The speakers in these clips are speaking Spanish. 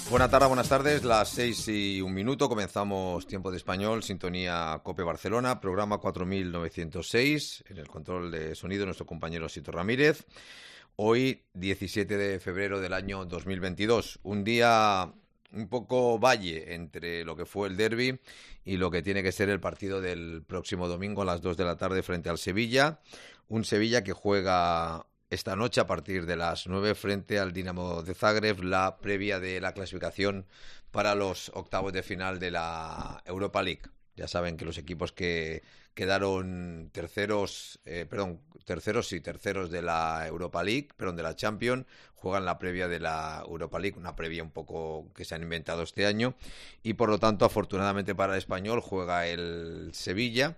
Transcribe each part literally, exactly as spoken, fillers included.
Buenas tardes, buenas tardes, las seis y un minuto, comenzamos Tiempo de Español, sintonía COPE Barcelona, programa cuatro mil novecientos seis, en el control de sonido nuestro compañero Sito Ramírez. Hoy, diecisiete de febrero del año dos mil veintidós, un día un poco valle entre lo que fue el derbi y lo que tiene que ser el partido del próximo domingo a las dos de la tarde frente al Sevilla, un Sevilla que juega esta noche a partir de las nueve frente al Dinamo de Zagreb, la previa de la clasificación para los octavos de final de la Europa League. Ya saben que los equipos que quedaron terceros, eh, perdón, terceros y terceros de la Europa League, perdón, de la Champions, juegan la previa de la Europa League, una previa un poco que se han inventado este año, y por lo tanto, afortunadamente para el Español, juega el Sevilla.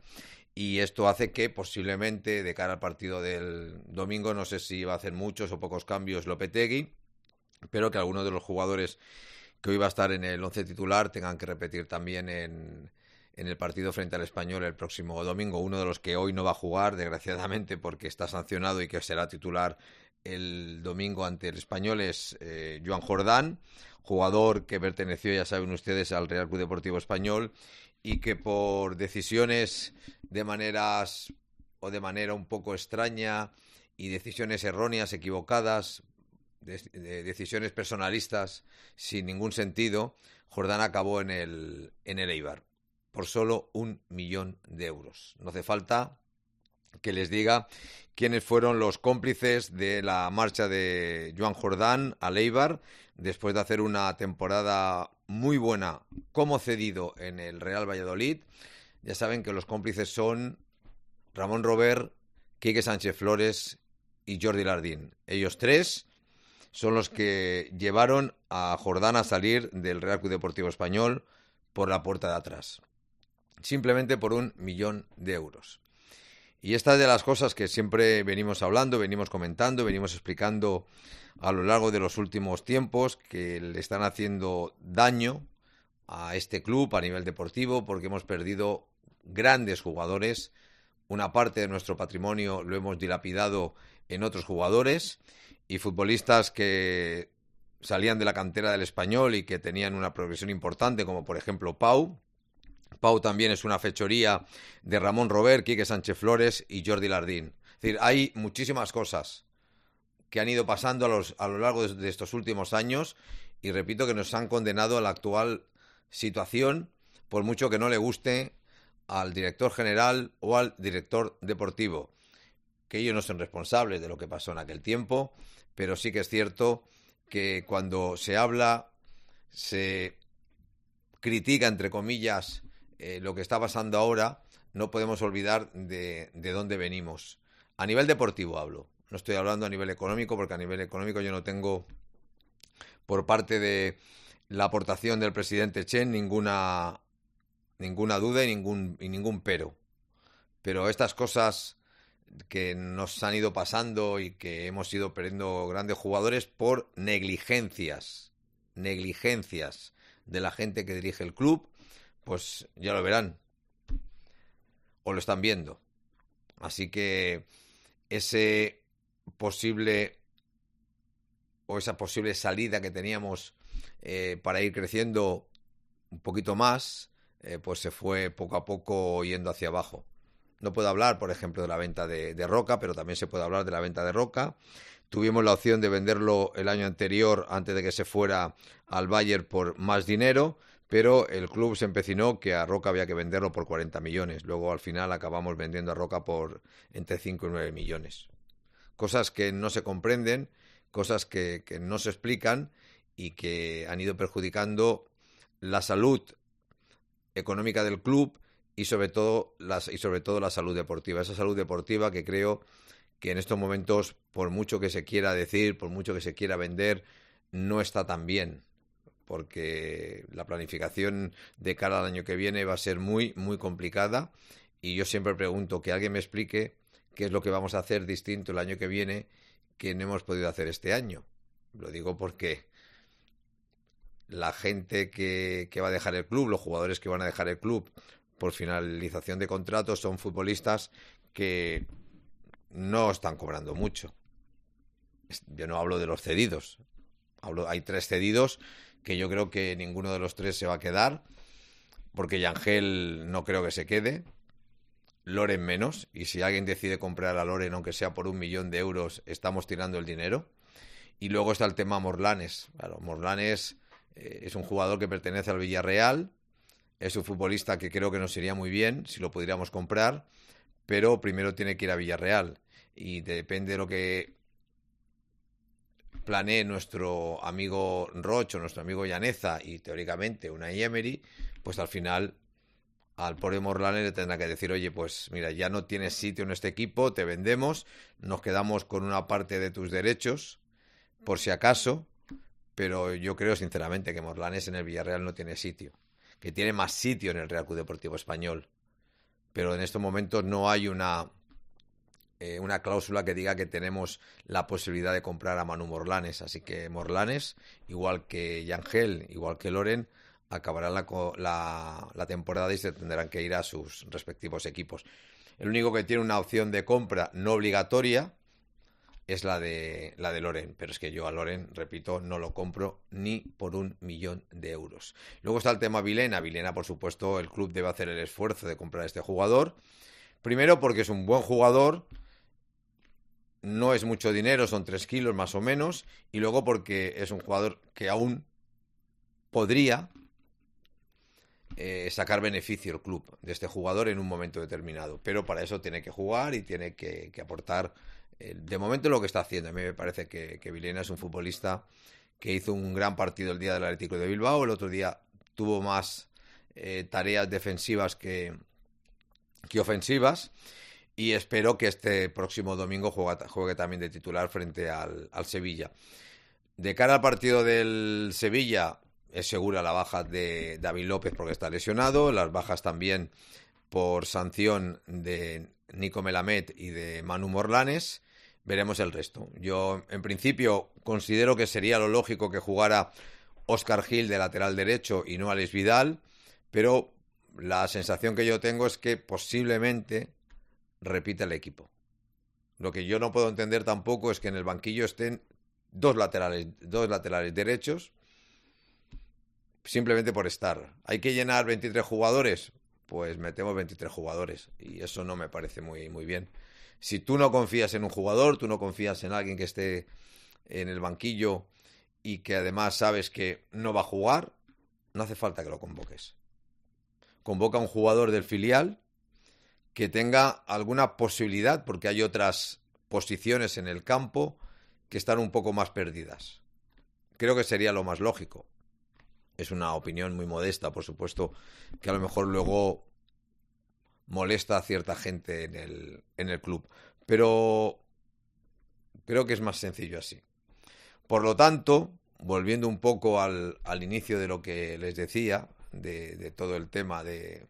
Y esto hace que posiblemente, de cara al partido del domingo, no sé si va a hacer muchos o pocos cambios Lopetegui, pero que algunos de los jugadores que hoy va a estar en el once titular tengan que repetir también en, en el partido frente al Español el próximo domingo. Uno de los que hoy no va a jugar, desgraciadamente, porque está sancionado y que será titular el domingo ante el Español, es eh, Joan Jordán, jugador que perteneció, ya saben ustedes, al Real Club Deportivo Español, y que por decisiones de maneras o de manera un poco extraña y decisiones erróneas, equivocadas, de, de decisiones personalistas sin ningún sentido, Jordán acabó en el, en el Eibar por solo un millón de euros. No hace falta que les diga quiénes fueron los cómplices de la marcha de Joan Jordán al Eibar después de hacer una temporada muy buena como cedido en el Real Valladolid. Ya saben que los cómplices son Ramón Robert, Quique Sánchez Flores y Jordi Lardín. Ellos tres son los que llevaron a Jordán a salir del Real Club Deportivo Español por la puerta de atrás, simplemente por un millón de euros. Y esta es de las cosas que siempre venimos hablando, venimos comentando, venimos explicando a lo largo de los últimos tiempos, que le están haciendo daño a este club a nivel deportivo, porque hemos perdido grandes jugadores. Una parte de nuestro patrimonio lo hemos dilapidado en otros jugadores y futbolistas que salían de la cantera del Español y que tenían una progresión importante, como por ejemplo Pau. Pau también es una fechoría de Ramón Robert, Quique Sánchez Flores y Jordi Lardín. Es decir, hay muchísimas cosas que han ido pasando a, los, a lo largo de, de estos últimos años y repito que nos han condenado a la actual situación, por mucho que no le guste al director general o al director deportivo, que ellos no son responsables de lo que pasó en aquel tiempo, pero sí que es cierto que cuando se habla, se critica, entre comillas, eh, lo que está pasando ahora, no podemos olvidar de, de dónde venimos. A nivel deportivo hablo, no estoy hablando a nivel económico, porque a nivel económico yo no tengo, por parte de la aportación del presidente Chen, ninguna, ninguna duda y ningún, y ningún pero. Pero estas cosas que nos han ido pasando y que hemos ido perdiendo grandes jugadores por negligencias, negligencias de la gente que dirige el club, pues ya lo verán o lo están viendo. Así que ese posible o esa posible salida que teníamos eh, para ir creciendo un poquito más, eh, pues se fue poco a poco yendo hacia abajo. No puedo hablar, por ejemplo, de la venta de, de Roca, pero también se puede hablar de la venta de Roca. Tuvimos la opción de venderlo el año anterior, antes de que se fuera al Bayern, por más dinero, pero el club se empecinó que a Roca había que venderlo por cuarenta millones. Luego, al final, acabamos vendiendo a Roca por entre cinco y nueve millones. Cosas que no se comprenden, cosas que, que no se explican y que han ido perjudicando la salud económica del club y sobre todo las, y sobre todo la salud deportiva. Esa salud deportiva que creo que en estos momentos, por mucho que se quiera decir, por mucho que se quiera vender, no está tan bien, porque la planificación de cara al año que viene va a ser muy, muy complicada y yo siempre pregunto que alguien me explique qué es lo que vamos a hacer distinto el año que viene que no hemos podido hacer este año. Lo digo porque la gente que, que va a dejar el club, los jugadores que van a dejar el club por finalización de contratos, son futbolistas que no están cobrando mucho. Yo no hablo de los cedidos. Hablo, hay tres cedidos que yo creo que ninguno de los tres se va a quedar, porque Yangel no creo que se quede, Loren menos, y si alguien decide comprar a Loren, aunque sea por un millón de euros, estamos tirando el dinero. Y luego está el tema Morlanes. Claro, Morlanes eh, es un jugador que pertenece al Villarreal, es un futbolista que creo que nos iría muy bien si lo pudiéramos comprar, pero primero tiene que ir a Villarreal, y depende de lo que planee nuestro amigo Roch o nuestro amigo Llaneza y teóricamente Unai Emery, pues al final al pobre Morlanes le tendrá que decir, oye, pues mira, ya no tienes sitio en este equipo, te vendemos, nos quedamos con una parte de tus derechos, por si acaso, pero yo creo sinceramente que Morlanes en el Villarreal no tiene sitio, que tiene más sitio en el Real Club Deportivo Español, pero en estos momentos no hay una eh, una cláusula que diga que tenemos la posibilidad de comprar a Manu Morlanes, así que Morlanes, igual que Yangel, igual que Loren, acabarán la, la, la temporada y se tendrán que ir a sus respectivos equipos. El único que tiene una opción de compra no obligatoria es la de la de Loren, pero es que yo a Loren, repito, no lo compro ni por un millón de euros. Luego está el tema Vilena. Vilena, por supuesto, el club debe hacer el esfuerzo de comprar a este jugador. Primero porque es un buen jugador, no es mucho dinero, son tres kilos más o menos, y luego porque es un jugador que aún podría Eh, sacar beneficio el club de este jugador en un momento determinado, pero para eso tiene que jugar y tiene que, que aportar eh, de momento lo que está haciendo. A mí me parece que, que Vilena es un futbolista que hizo un gran partido el día del Atlético de Bilbao, el otro día tuvo más eh, tareas defensivas que, que ofensivas, y espero que este próximo domingo juegue, juegue también de titular frente al, al Sevilla. De cara al partido del Sevilla, es segura la baja de David López porque está lesionado, las bajas también por sanción de Nico Melamed y de Manu Morlanes. Veremos el resto. Yo, en principio, considero que sería lo lógico que jugara Óscar Gil de lateral derecho y no Alex Vidal, pero la sensación que yo tengo es que posiblemente repita el equipo. Lo que yo no puedo entender tampoco es que en el banquillo estén dos laterales, dos laterales derechos, simplemente por estar. ¿Hay que llenar veintitrés jugadores? Pues metemos veintitrés jugadores. Y eso no me parece muy, muy bien. Si tú no confías en un jugador, tú no confías en alguien que esté en el banquillo y que además sabes que no va a jugar, no hace falta que lo convoques. Convoca a un jugador del filial que tenga alguna posibilidad, porque hay otras posiciones en el campo que están un poco más perdidas. Creo que sería lo más lógico. Es una opinión muy modesta, por supuesto, que a lo mejor luego molesta a cierta gente en el, en el club. Pero creo que es más sencillo así. Por lo tanto, volviendo un poco al, al inicio de lo que les decía, de, de todo el tema de,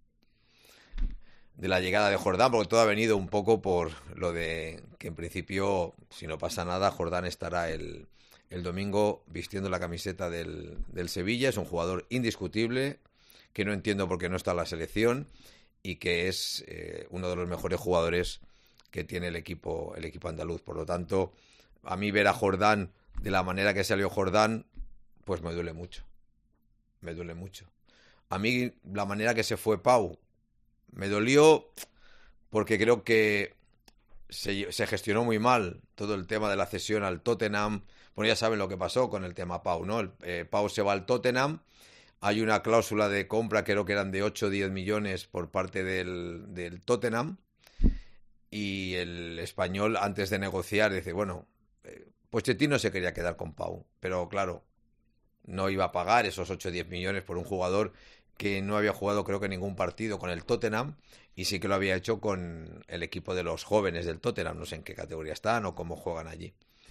de la llegada de Jordán, porque todo ha venido un poco por lo de que en principio, si no pasa nada, Jordán estará el... el domingo vistiendo la camiseta del, del Sevilla. Es un jugador indiscutible, que no entiendo por qué no está en la selección y que es eh, uno de los mejores jugadores que tiene el equipo, el equipo andaluz. Por lo tanto, a mí ver a Jordán de la manera que salió Jordán, pues me duele mucho. Me duele mucho. A mí la manera que se fue Pau me dolió porque creo que se, se gestionó muy mal todo el tema de la cesión al Tottenham. Bueno, ya saben lo que pasó con el tema Pau, ¿no? El, eh, Pau se va al Tottenham, hay una cláusula de compra, creo que eran de ocho o diez millones por parte del, del Tottenham, y el español, antes de negociar, dice, bueno, eh, Pochettino se quería quedar con Pau, pero claro, no iba a pagar esos ocho o diez millones por un jugador que no había jugado, creo que ningún partido con el Tottenham, y sí que lo había hecho con el equipo de los jóvenes del Tottenham, no sé en qué categoría están o cómo juegan allí.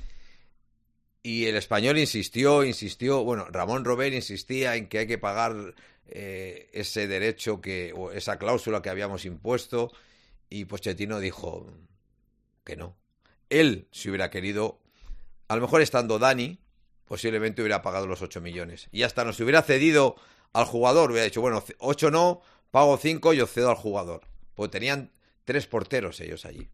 Y el español insistió, insistió, bueno, Ramón Robert insistía en que hay que pagar eh, ese derecho que, o esa cláusula que habíamos impuesto, y Pochettino dijo que no. Él, si hubiera querido, a lo mejor estando Dani, posiblemente hubiera pagado los ocho millones. Y hasta nos hubiera cedido al jugador, hubiera dicho, bueno, ocho no, pago cinco y os cedo al jugador. Pues tenían tres porteros ellos allí.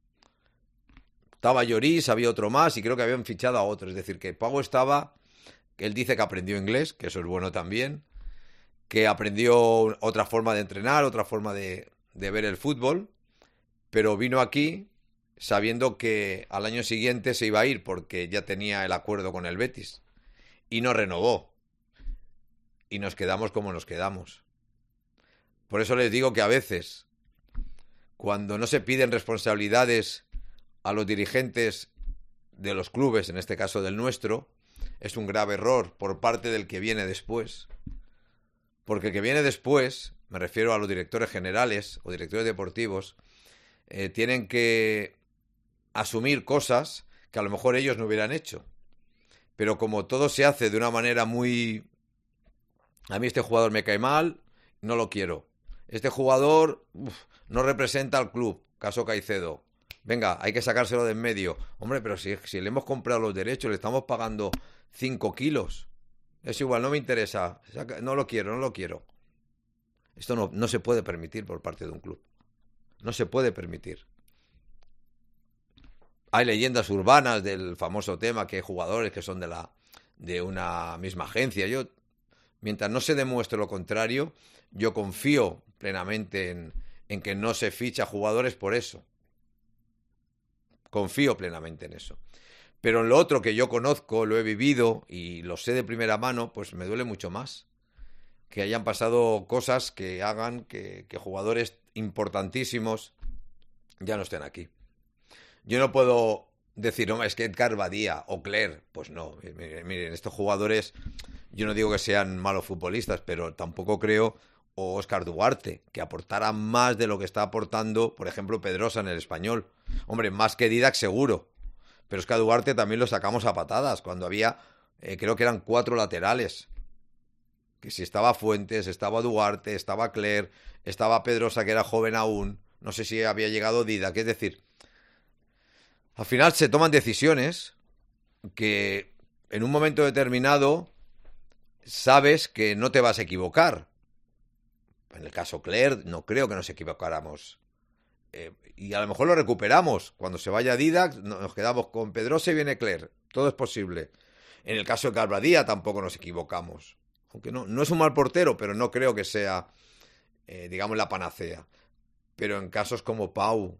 Estaba Lloris, había otro más y creo que habían fichado a otro. Es decir, que Pau estaba Él dice que aprendió inglés, que eso es bueno también, que aprendió otra forma de entrenar, otra forma de, de ver el fútbol, pero vino aquí sabiendo que al año siguiente se iba a ir porque ya tenía el acuerdo con el Betis y no renovó y nos quedamos como nos quedamos. Por eso les digo que a veces, cuando no se piden responsabilidades a los dirigentes de los clubes, en este caso del nuestro, es un grave error por parte del que viene después. Porque el que viene después, me refiero a los directores generales o directores deportivos, eh, tienen que asumir cosas que a lo mejor ellos no hubieran hecho. Pero como todo se hace de una manera muy... A mí este jugador me cae mal, no lo quiero. Este jugador uf, no representa al club, caso Caicedo. Venga, hay que sacárselo de en medio. Hombre, pero si, si le hemos comprado los derechos, le estamos pagando cinco kilos. Es igual, no me interesa. No lo quiero, no lo quiero. Esto no, no se puede permitir por parte de un club. No se puede permitir. Hay leyendas urbanas del famoso tema que hay jugadores que son de la de una misma agencia. Yo, mientras no se demuestre lo contrario, yo confío plenamente en, en que no se ficha jugadores por eso. Confío plenamente en eso. Pero en lo otro que yo conozco, lo he vivido y lo sé de primera mano, pues me duele mucho más. Que hayan pasado cosas que hagan que, que jugadores importantísimos ya no estén aquí. Yo no puedo decir, no, es que Edgar Badía o Cler, pues no. Miren, miren, estos jugadores, yo no digo que sean malos futbolistas, pero tampoco creo, o Óscar Duarte, que aportara más de lo que está aportando, por ejemplo, Pedrosa en el Español. Hombre, más que Didac seguro. Pero es que a Duarte también lo sacamos a patadas, cuando había, eh, creo que eran cuatro laterales. Que si estaba Fuentes, estaba Duarte, estaba Cler, estaba Pedrosa, que era joven aún, no sé si había llegado Didac, es decir, al final se toman decisiones que en un momento determinado sabes que no te vas a equivocar. En el caso Cler, no creo que nos equivocáramos. Eh, y a lo mejor lo recuperamos. Cuando se vaya Didac, nos quedamos con Pedrosa y viene Cler. Todo es posible. En el caso de Calvadía tampoco nos equivocamos. Aunque no, no es un mal portero, pero no creo que sea, eh, digamos, la panacea. Pero en casos como Pau,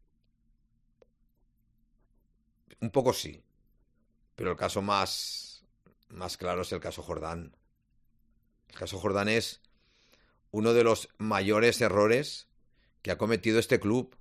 un poco sí. Pero el caso más, más claro es el caso Jordán. El caso Jordán es uno de los mayores errores que ha cometido este club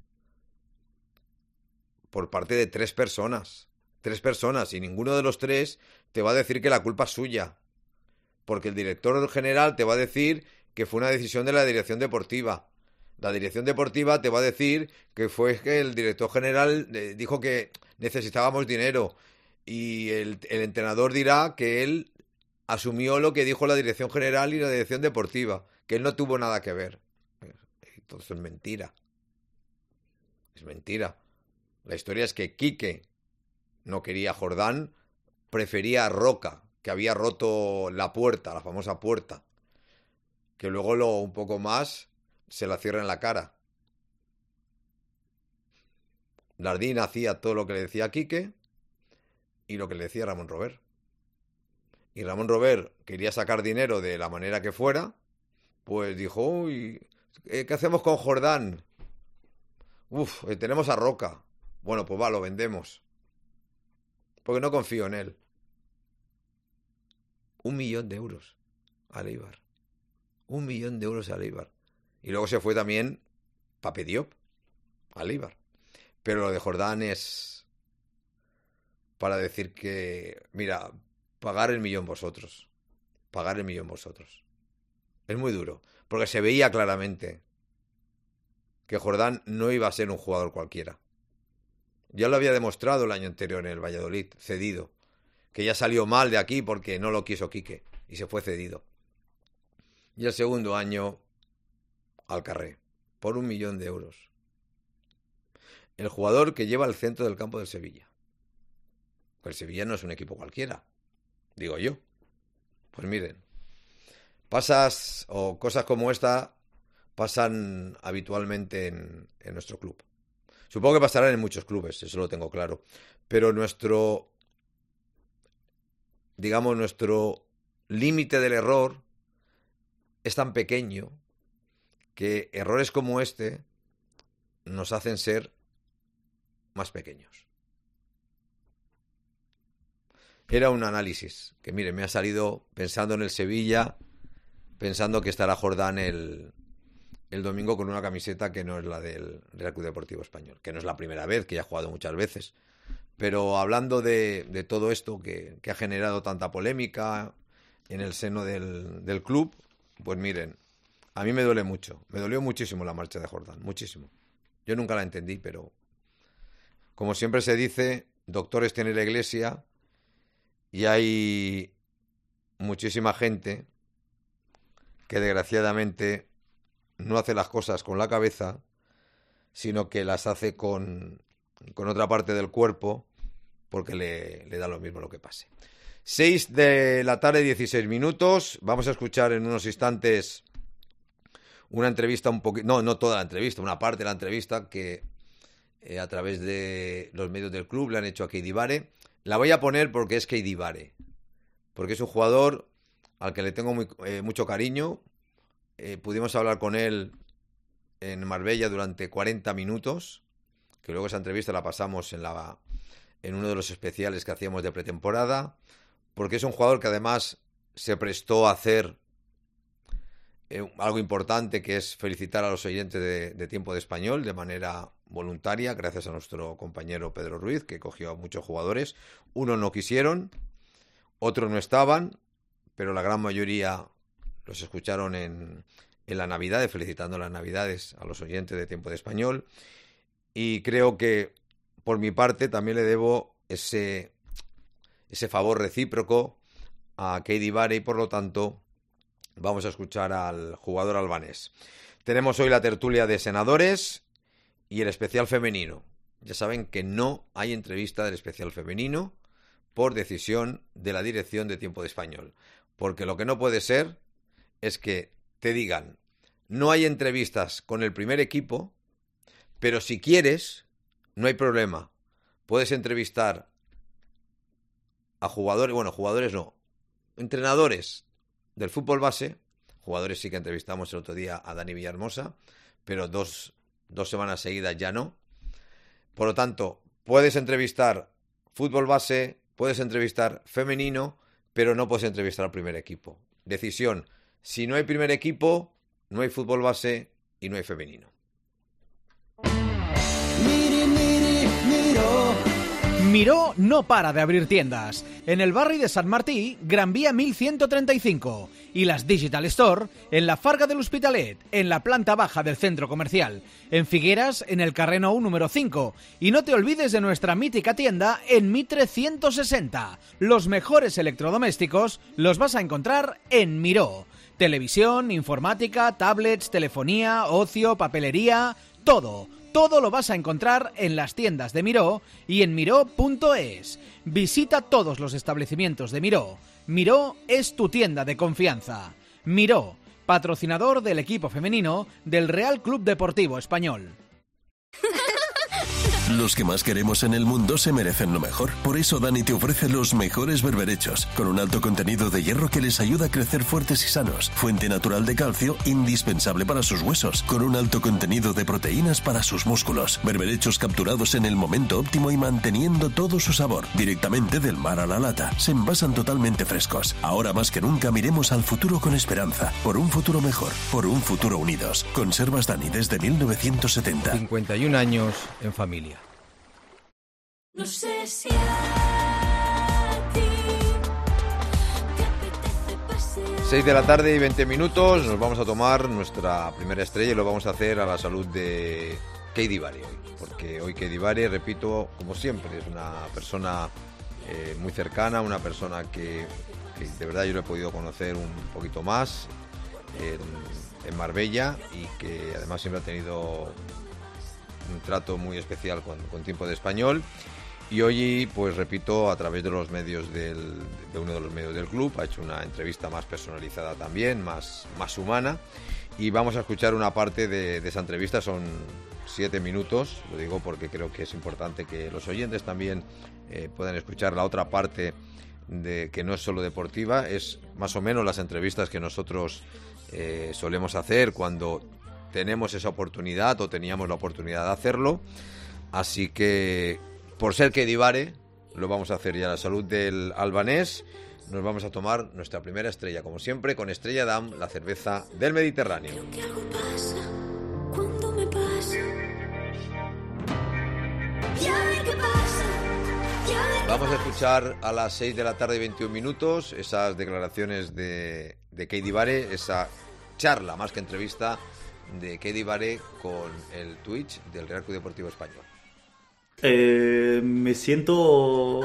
por parte de tres personas. Tres personas, y ninguno de los tres te va a decir que la culpa es suya. Porque el director general te va a decir que fue una decisión de la dirección deportiva. La dirección deportiva te va a decir que fue que el director general dijo que necesitábamos dinero. Y el, el entrenador dirá que él asumió lo que dijo la dirección general y la dirección deportiva, que él no tuvo nada que ver. Entonces es mentira. Es mentira. La historia es que Quique no quería a Jordán, prefería a Roca, que había roto la puerta, la famosa puerta, que luego lo un poco más se la cierra en la cara. Lardín hacía todo lo que le decía a Quique y lo que le decía Ramón Robert. Y Ramón Robert quería sacar dinero de la manera que fuera, pues dijo, uy, ¿qué hacemos con Jordán? Uf, tenemos a Roca. Bueno, pues va, lo vendemos. Porque no confío en él. Un millón de euros al Eibar. Un millón de euros al Eibar. Y luego se fue también Pape Diop al Eibar. Pero lo de Jordán es para decir que, mira, pagar el millón vosotros. Pagar el millón vosotros. Es muy duro. Porque se veía claramente que Jordán no iba a ser un jugador cualquiera. Ya lo había demostrado el año anterior en el Valladolid, cedido. Que ya salió mal de aquí porque no lo quiso Quique y se fue cedido. Y el segundo año al carré, por un millón de euros. El jugador que lleva el centro del campo del Sevilla. El Sevilla no es un equipo cualquiera, digo yo. Pues miren, pasas o cosas como esta pasan habitualmente en, en nuestro club. Supongo que pasarán en muchos clubes, eso lo tengo claro. Pero nuestro... digamos, nuestro límite del error es tan pequeño que errores como este nos hacen ser más pequeños. Era un análisis que, mire, me ha salido pensando en el Sevilla, pensando que estará Jordán el, el domingo con una camiseta que no es la del Real Club Deportivo Español, que no es la primera vez, que ya ha jugado muchas veces. Pero hablando de, de todo esto que, que ha generado tanta polémica en el seno del, del club, pues miren, a mí me duele mucho, me dolió muchísimo la marcha de Jordán, muchísimo. Yo nunca la entendí, pero como siempre se dice, doctores tiene la Iglesia y hay muchísima gente que desgraciadamente no hace las cosas con la cabeza, sino que las hace con, con otra parte del cuerpo, porque le, le da lo mismo lo que pase. seis de la tarde, dieciséis minutos. Vamos a escuchar en unos instantes una entrevista un poquito... No, no toda la entrevista, una parte de la entrevista que eh, a través de los medios del club le han hecho a Keidi Bare. La voy a poner porque es Keidi Bare, porque es un jugador al que le tengo muy, eh, mucho cariño. Eh, pudimos hablar con él en Marbella durante cuarenta minutos, que luego esa entrevista la pasamos en la... en uno de los especiales que hacíamos de pretemporada, porque es un jugador que además se prestó a hacer eh, algo importante, que es felicitar a los oyentes de, de Tiempo de Español de manera voluntaria, gracias a nuestro compañero Pedro Ruiz, que cogió a muchos jugadores. Unos no quisieron, otros no estaban, pero la gran mayoría los escucharon en, en la Navidad, felicitando las Navidades a los oyentes de Tiempo de Español. Y creo que por mi parte también le debo ese, ese favor recíproco a Keidi Bare y por lo tanto vamos a escuchar al jugador albanés. Tenemos hoy la tertulia de senadores y el especial femenino. Ya saben que no hay entrevista del especial femenino por decisión de la dirección de Tiempo de Español. Porque lo que no puede ser es que te digan, no hay entrevistas con el primer equipo, pero si quieres... no hay problema. Puedes entrevistar a jugadores, bueno, jugadores no, entrenadores del fútbol base. Jugadores sí que entrevistamos el otro día a Dani Villahermosa, pero dos, dos semanas seguidas ya no. Por lo tanto, puedes entrevistar fútbol base, puedes entrevistar femenino, pero no puedes entrevistar al primer equipo. Decisión, si no hay primer equipo, no hay fútbol base y no hay femenino. Miró no para de abrir tiendas. En el barri de Sant Martí, Gran Vía mil ciento treinta y cinco. Y las Digital Store en la Farga de l'Hospitalet, en la planta baja del centro comercial. En Figueras, en el carrer Nou número cinco. Y no te olvides de nuestra mítica tienda en Mitre ciento sesenta. Los mejores electrodomésticos los vas a encontrar en Miró. Televisión, informática, tablets, telefonía, ocio, papelería, todo. Todo lo vas a encontrar en las tiendas de Miró y en miró punto es. Visita todos los establecimientos de Miró. Miró es tu tienda de confianza. Miró, patrocinador del equipo femenino del Real Club Deportivo Español. Los que más queremos en el mundo se merecen lo mejor. Por eso Dani te ofrece los mejores berberechos, con un alto contenido de hierro que les ayuda a crecer fuertes y sanos. Fuente natural de calcio, indispensable para sus huesos, con un alto contenido de proteínas para sus músculos. Berberechos capturados en el momento óptimo y manteniendo todo su sabor. Directamente del mar a la lata. Se envasan totalmente frescos. Ahora más que nunca miremos al futuro con esperanza. Por un futuro mejor. Por un futuro unidos. Conservas Dani desde mil novecientos setenta. cincuenta y un años en familia. No sé si a ti te apetece pasear. seis de la tarde y veinte minutos. Nos vamos a tomar nuestra primera estrella y lo vamos a hacer a la salud de Keidi Bare hoy. Porque hoy Keidi Bare, repito, como siempre, es una persona eh, muy cercana, una persona que, que de verdad yo lo he podido conocer un poquito más en, en Marbella y que además siempre ha tenido un trato muy especial con, con Tiempo de Español. Y hoy, pues repito, a través de los medios del, de uno de los medios del club, ha hecho una entrevista más personalizada también, más, más humana. Y vamos a escuchar una parte de, de esa entrevista, son siete minutos, lo digo porque creo que es importante que los oyentes también eh, puedan escuchar la otra parte de que no es solo deportiva, es más o menos las entrevistas que nosotros eh, solemos hacer cuando tenemos esa oportunidad o teníamos la oportunidad de hacerlo. Así que, por ser Kedivare, lo vamos a hacer ya. La salud del albanés. Nos vamos a tomar nuestra primera estrella, como siempre, con Estrella Damm, la cerveza del Mediterráneo. Creo que algo pasa cuando me pasa. Y a ver qué pasa. Y a ver qué Vamos a pasa. escuchar a las seis de la tarde y veintiún minutos esas declaraciones de, de Kedivare, esa charla más que entrevista de Kedivare con el Twitch del Real Club Deportivo Español. Eh, me siento,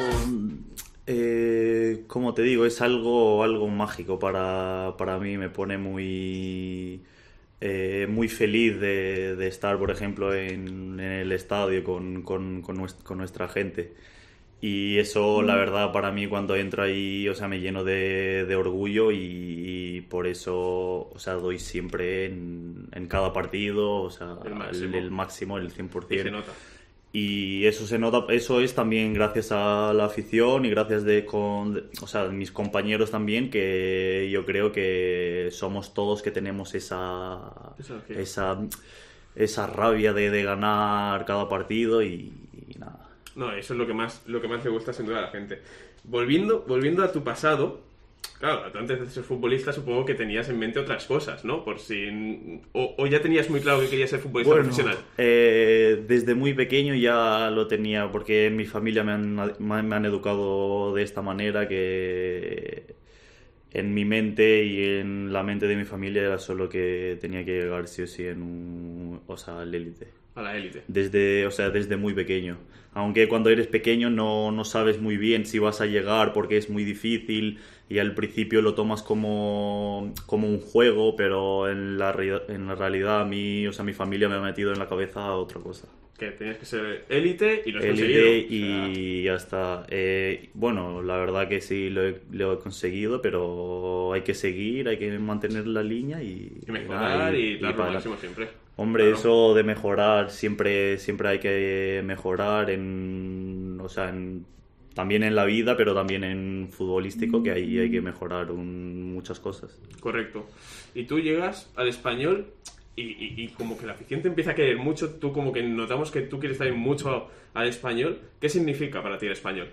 eh, como te digo, es algo, algo mágico para, para mí. Me pone muy, eh, muy feliz de, de estar, por ejemplo, en, en el estadio con, con, con, nuestra, con nuestra gente. Y eso, la verdad, para mí cuando entro ahí, o sea, me lleno de, de orgullo y, y por eso, o sea, doy siempre en, en cada partido, o sea, El máximo. el, el máximo, el cien por Y ciento. se nota. Y eso se nota, eso es también gracias a la afición y gracias de, con, o sea, mis compañeros también, que yo creo que somos todos que tenemos esa, Esa energía. esa, esa rabia de, de ganar cada partido y, y nada. No, eso es lo que más lo que más le gusta sin duda a la gente. Volviendo, volviendo a tu pasado, claro, tú antes de ser futbolista supongo que tenías en mente otras cosas, ¿no? Por si o, o ya tenías muy claro que querías ser futbolista Bueno, profesional. eh, desde muy pequeño ya lo tenía, porque en mi familia me han, me han educado de esta manera, que en mi mente y en la mente de mi familia era solo que tenía que llegar sí o sí en un, o sea, al élite. A la élite. Desde, o sea, desde muy pequeño. Aunque cuando eres pequeño no, no sabes muy bien si vas a llegar porque es muy difícil y al principio lo tomas como, como un juego, pero en la, rea- en la realidad a mí, o sea, mi familia me ha metido en la cabeza otra cosa. Que tenías que ser élite y lo has Élite conseguido. O sea, y ya está. Eh, bueno, la verdad que sí lo he, lo he conseguido, pero hay que seguir, hay que mantener la línea y, y mejorar y, y dar lo para- máximo siempre. Hombre, Claro. eso de mejorar, siempre, siempre hay que mejorar en, o sea, en- también en la vida, pero también en futbolístico, que ahí hay que mejorar un- muchas cosas. Correcto. Y tú llegas al Español y, y- y como que la afición te empieza a querer mucho, tú como que notamos que tú quieres también mucho al Español. ¿Qué significa para ti el Español?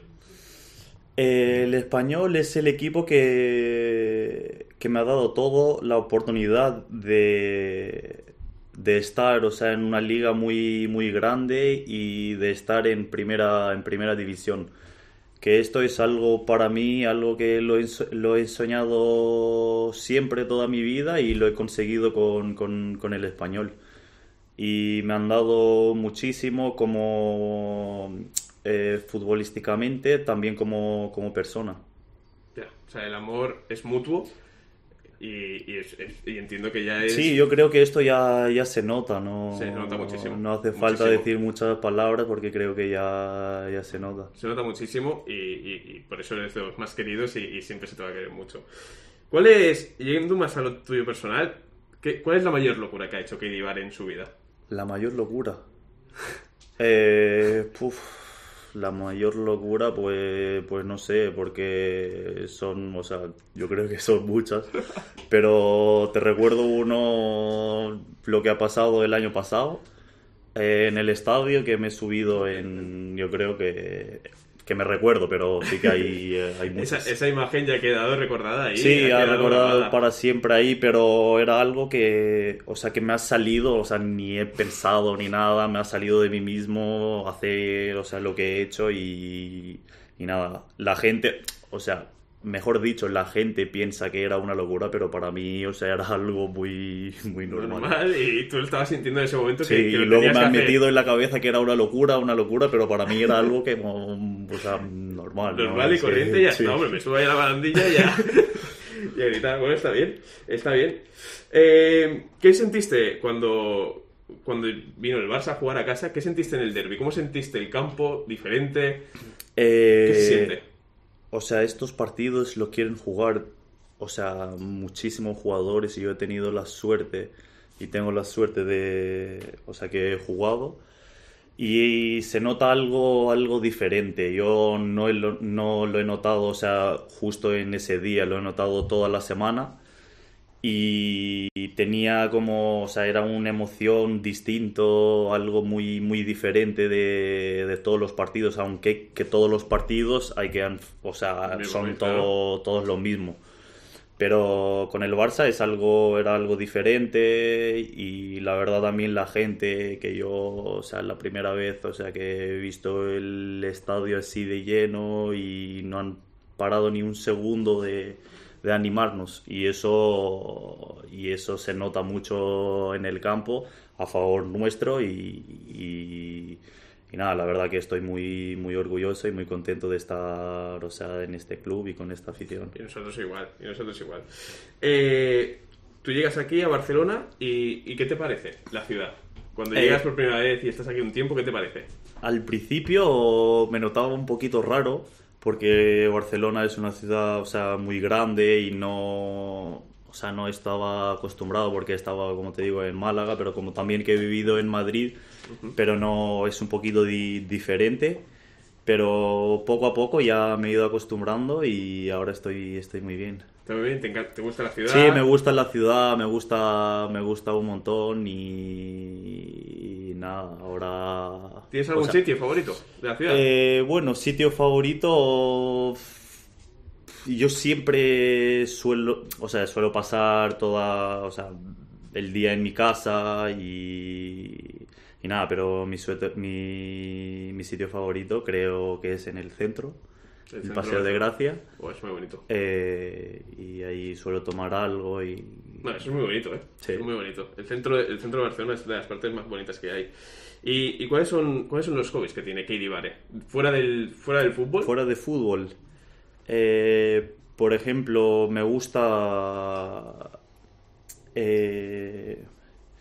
El Español es el equipo que, que me ha dado todo la oportunidad de, de estar, o sea, en una liga muy, muy grande y de estar en primera, en primera división. Que esto es algo para mí, algo que lo he, so- lo he soñado siempre toda mi vida y lo he conseguido con, con, con el Español. Y me han dado muchísimo como eh, futbolísticamente, también como, como persona. Ya, o sea, el amor es mutuo y, y, es- es- y entiendo que ya es... Sí, yo creo que esto ya, ya se nota, ¿no? Se nota muchísimo, No hace falta muchísimo. decir muchas palabras porque creo que ya, ya se nota. Se nota muchísimo y, y- y por eso eres de los más queridos y, y siempre se te va a querer mucho. ¿Cuál es, yendo más a lo tuyo personal, qué, cuál es la mayor locura que ha hecho Kedivare en su vida? La mayor locura. Eh, puf, la mayor locura, pues, pues no sé, porque son, o sea, yo creo que son muchas. Pero te recuerdo uno, lo que ha pasado el año pasado, eh, en el estadio, que me he subido en, yo creo que, que me recuerdo, pero sí que hay, eh, hay Esa, muchas. esa imagen ya ha quedado recordada ahí. Sí, ha quedado recordado grabada. para siempre ahí, pero era algo que, o sea, que me ha salido, o sea, ni he pensado ni nada, me ha salido de mí mismo hacer, o sea, lo que he hecho y, y nada. La gente, o sea, mejor dicho, la gente piensa que era una locura, pero para mí, o sea, era algo muy, muy normal. Normal, y tú lo estabas sintiendo en ese momento Sí, que, que y lo luego tenías me que han hacer. metido en la cabeza que era una locura, una locura, pero para mí era algo que, mm, o sea, normal. ¿no? Normal y Es que- corriente y ya sí. está, hombre, me subo ahí a la barandilla y ya. Y ahorita, bueno, está bien, está bien. Eh, ¿Qué sentiste cuando, cuando vino el Barça a jugar a casa? ¿Qué sentiste en el derbi? ¿Cómo sentiste el campo diferente? Eh, ¿Qué se siente? O sea, estos partidos lo quieren jugar, o sea, muchísimos jugadores y yo he tenido la suerte y tengo la suerte de, o sea, que he jugado y se nota algo, algo diferente. Yo no, he- no lo he notado, o sea, justo en ese día, lo he notado toda la semana y tenía como, o sea, era una emoción distinto, algo muy, muy diferente de, de todos los partidos, aunque que todos los partidos hay que, o sea, Mismo, son claro. todo, todos lo mismo. Pero con el Barça es algo, era algo diferente y la verdad también la gente que yo, o sea, la primera vez, o sea, que he visto el estadio así de lleno y no han parado ni un segundo de, de animarnos y eso, y eso se nota mucho en el campo a favor nuestro y, y, y nada, la verdad que estoy muy, muy orgulloso y muy contento de estar, o sea, en este club y con esta afición. Y nosotros igual, y nosotros igual. Eh, tú llegas aquí a Barcelona y, y ¿qué te parece la ciudad? Cuando Eh, llegas por primera vez y estás aquí un tiempo, ¿qué te parece? Al principio me notaba un poquito raro porque Barcelona es una ciudad, o sea, muy grande y no, o sea, no estaba acostumbrado porque estaba, como te digo, en Málaga, pero como también que he vivido en Madrid, pero no es un poquito di- diferente. Pero poco a poco ya me he ido acostumbrando y ahora estoy, estoy muy bien. ¿Está muy bien? ¿Te, encan- te gusta la ciudad? Sí, me gusta la ciudad, me gusta, me gusta un montón y, y nada, ahora... ¿Tienes o algún sea, sitio favorito de la ciudad? eh, bueno, sitio favorito. Yo siempre suelo, o sea, suelo pasar toda, o sea, el día en mi casa y, y nada, pero mi, suete- mi, mi sitio favorito creo que es en el centro, El el, centro Paseo de de- Gracia, Oh, es muy bonito. eh, y ahí suelo tomar algo y... Bueno, eso es muy bonito, ¿eh? Sí. Es muy bonito. El centro, el centro de Barcelona es de las partes más bonitas que hay. ¿Y, y cuáles son cuáles son los hobbies que tiene Keidi Bare? Fuera del, fuera del fútbol. Fuera de fútbol, eh, por ejemplo, me gusta... eh,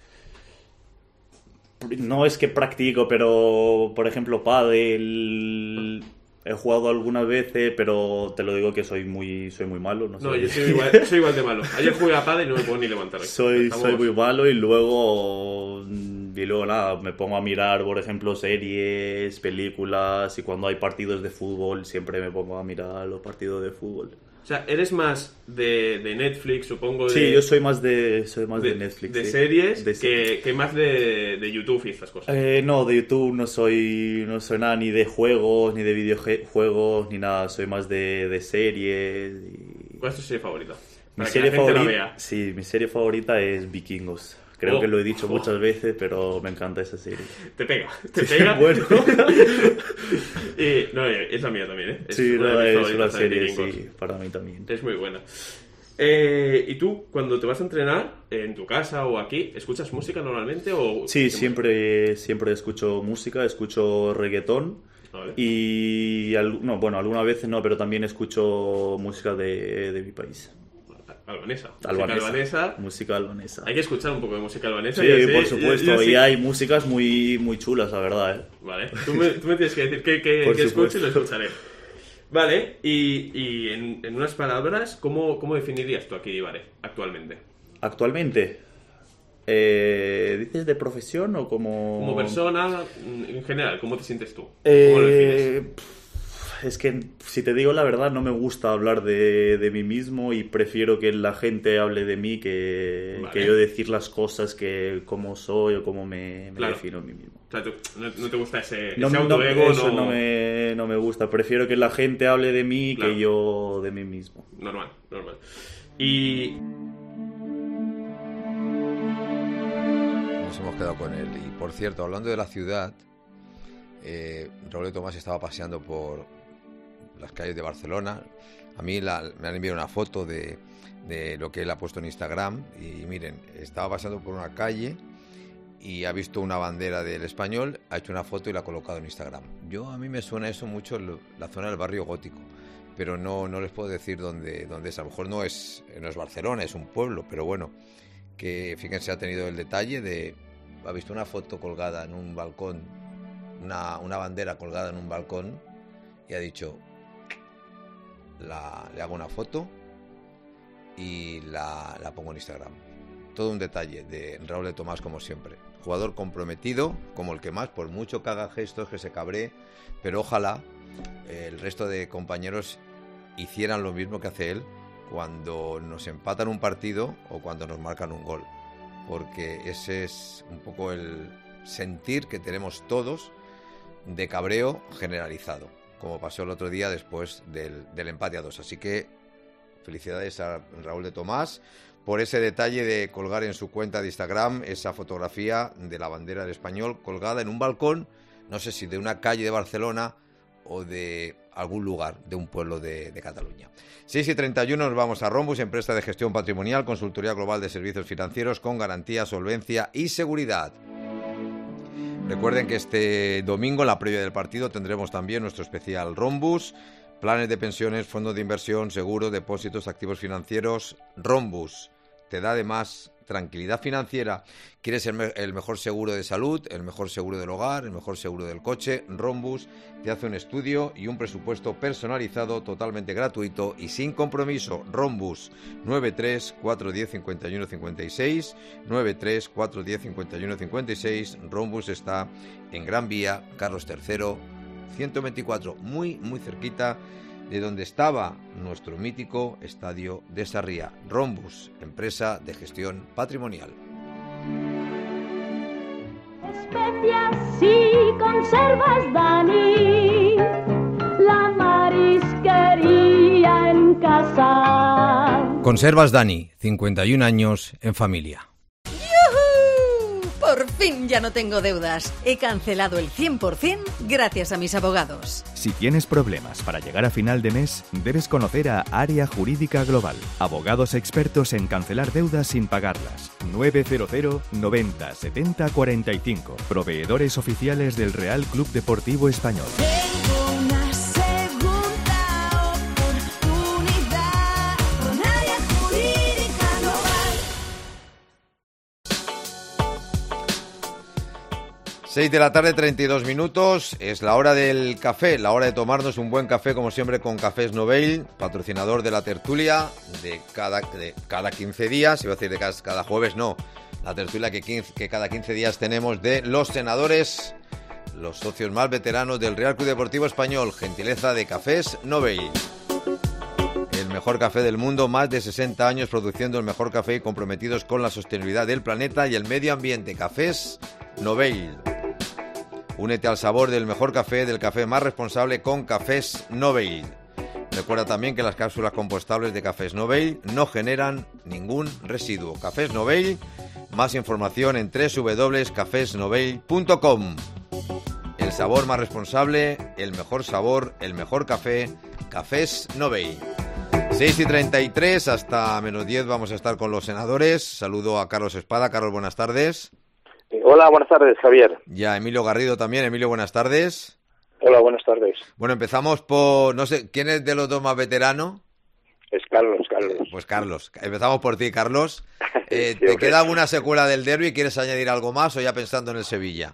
no es que practico, pero por ejemplo, pádel he jugado algunas veces, pero te lo digo que soy muy soy muy malo, no, No, sé. yo soy igual, soy igual de malo. Ayer jugué a pádel y no me puedo ni levantar. Soy, Estamos- soy muy malo y luego y luego nada, me pongo a mirar, por ejemplo, series, películas y cuando hay partidos de fútbol siempre me pongo a mirar los partidos de fútbol. O sea, eres más de, de Netflix, supongo. De, Sí, yo soy más de soy más de, de, Netflix, de sí. series De que, series. que más de, de YouTube y estas cosas. Eh, no, de YouTube no soy no soy nada ni de juegos, ni de videojuegos, ni nada, soy más de, de series y... ¿Cuál es tu serie favorita? Mi Para que serie la gente la favorita, vea. sí, mi serie favorita es Vikingos. Creo Oh, que lo he dicho oh. muchas veces, pero me encanta esa serie. Te pega, te pega. Bueno. Y, no, es la mía también, ¿eh? Es Sí, una no, de mis es una favoritas también, serie, Vikingos. sí, para mí también. Es muy buena. Eh, ¿Y tú, cuando te vas a entrenar, en tu casa o aquí, escuchas música normalmente o...? Sí, siempre, siempre escucho música, escucho reggaetón Vale. y, al- no, bueno, algunas veces no, pero también escucho música de, de mi país. Albanesa. Música Albanesa. albanesa. Música albanesa. Hay que escuchar un poco de música albanesa. Sí, yo sé- por supuesto, yo- yo y sí. hay músicas muy, muy chulas, la verdad, ¿eh? Vale, tú me, tú me tienes que decir qué, qué, Por qué escucho y lo supuesto. escucharé. Vale, y, y en, en unas palabras, ¿cómo, cómo definirías tú a Keidi Bare actualmente? Actualmente, eh, ¿dices de profesión o como...? Como persona, en general, ¿cómo te sientes tú? ¿Cómo lo defines? Eh, pf, es que, si te digo la verdad, no me gusta hablar de, de mí mismo y prefiero que la gente hable de mí que, Vale. que yo decir las cosas que cómo soy o cómo me, me Claro. defino a mí mismo. O sea, tú- no, no te gusta ese, No, ese no, autoego, eso no... no me, no me gusta. Prefiero que la gente hable de mí Claro. que yo de mí mismo. Normal, normal. Y... Nos hemos quedado con él. Y por cierto, hablando de la ciudad, eh, Raúl Tomás estaba paseando por las calles de Barcelona. A mí la- me han enviado una foto de, de lo que él ha puesto en Instagram. Y miren, estaba paseando por una calle y ha visto una bandera del Español, ha hecho una foto y la ha colocado en Instagram. Yo, a mí me suena eso mucho lo- la zona del barrio gótico, pero no, no les puedo decir dónde, dónde es. A lo mejor no es, no es Barcelona, es un pueblo, pero bueno, que fíjense, ha tenido el detalle de, ha visto una foto colgada en un balcón, una, una bandera colgada en un balcón, y ha dicho, la, le hago una foto y la, la pongo en Instagram. todo un detalle de Raúl de Tomás, como siempre. Jugador comprometido, como el que más, por mucho que haga gestos, que se cabree, pero ojalá eh, el resto de compañeros hicieran lo mismo que hace él cuando nos empatan un partido o cuando nos marcan un gol, porque ese es un poco el sentir que tenemos todos de cabreo generalizado, como pasó el otro día después del, del empate a dos. Así que felicidades a Raúl de Tomás por ese detalle de colgar en su cuenta de Instagram esa fotografía de la bandera del Español colgada en un balcón, no sé si de una calle de Barcelona o de algún lugar de un pueblo de, de Cataluña. seis y treinta y uno nos vamos a Rhombus, empresa de gestión patrimonial, consultoría global de servicios financieros con garantía, solvencia y seguridad. Recuerden que este domingo, en la previa del partido, tendremos también nuestro especial Rhombus, planes de pensiones, fondos de inversión, seguros, depósitos, activos financieros. Rhombus te da además tranquilidad financiera. ¿Quieres el, me- el mejor seguro de salud, el mejor seguro del hogar, el mejor seguro del coche? Rhombus te hace un estudio y un presupuesto personalizado, totalmente gratuito y sin compromiso. Rhombus nueve tres cuatro uno cero cinco uno cinco seis, nueve tres cuatro uno cero cinco uno cinco seis. Rhombus está en Gran Vía, Carlos tercero, ciento veinticuatro, muy, muy cerquita de donde estaba nuestro mítico estadio de Sarriá. Rhombus, empresa de gestión patrimonial. Especias y conservas, Dani, la marisquería en casa. Conservas Dani, cincuenta y un años en familia. Por fin ya no tengo deudas. He cancelado el cien por ciento gracias a mis abogados. Si tienes problemas para llegar a final de mes, debes conocer a Área Jurídica Global. Abogados expertos en cancelar deudas sin pagarlas. nueve cero cero noventa setenta cuarenta y cinco. Proveedores oficiales del Real Club Deportivo Español. Tengo una segunda oportunidad con Área Jurídica Global. seis de la tarde, treinta y dos minutos, es la hora del café, la hora de tomarnos un buen café, como siempre, con Cafés Novell, patrocinador de la tertulia de cada, de cada quince días, iba a decir de cada, cada jueves, no, la tertulia que, quince, que cada quince días tenemos de los senadores, los socios más veteranos del Real Club Deportivo Español, gentileza de Cafés Novell. El mejor café del mundo, más de sesenta años produciendo el mejor café y comprometidos con la sostenibilidad del planeta y el medio ambiente. Cafés Novell. Únete al sabor del mejor café, del café más responsable con Cafés Novell. Recuerda también que las cápsulas compostables de Cafés Novell no generan ningún residuo. Cafés Novell, más información en doble u doble u doble u punto cafés novell punto com. El sabor más responsable, el mejor sabor, el mejor café, Cafés Novell. seis y treinta y tres, hasta menos diez vamos a estar con los senadores. Saludo a Carlos Espada. Carlos, buenas tardes. Hola, buenas tardes, Javier. Y a Emilio Garrido también. Emilio, buenas tardes. Hola, buenas tardes. Bueno, empezamos por, no sé, ¿quién es de los dos más veterano? Es Carlos, Carlos. Pues Carlos. Empezamos por ti, Carlos. Eh, Sí, ¿Te hombre. queda alguna secuela del derbi? ¿Quieres añadir algo más o ya pensando en el Sevilla?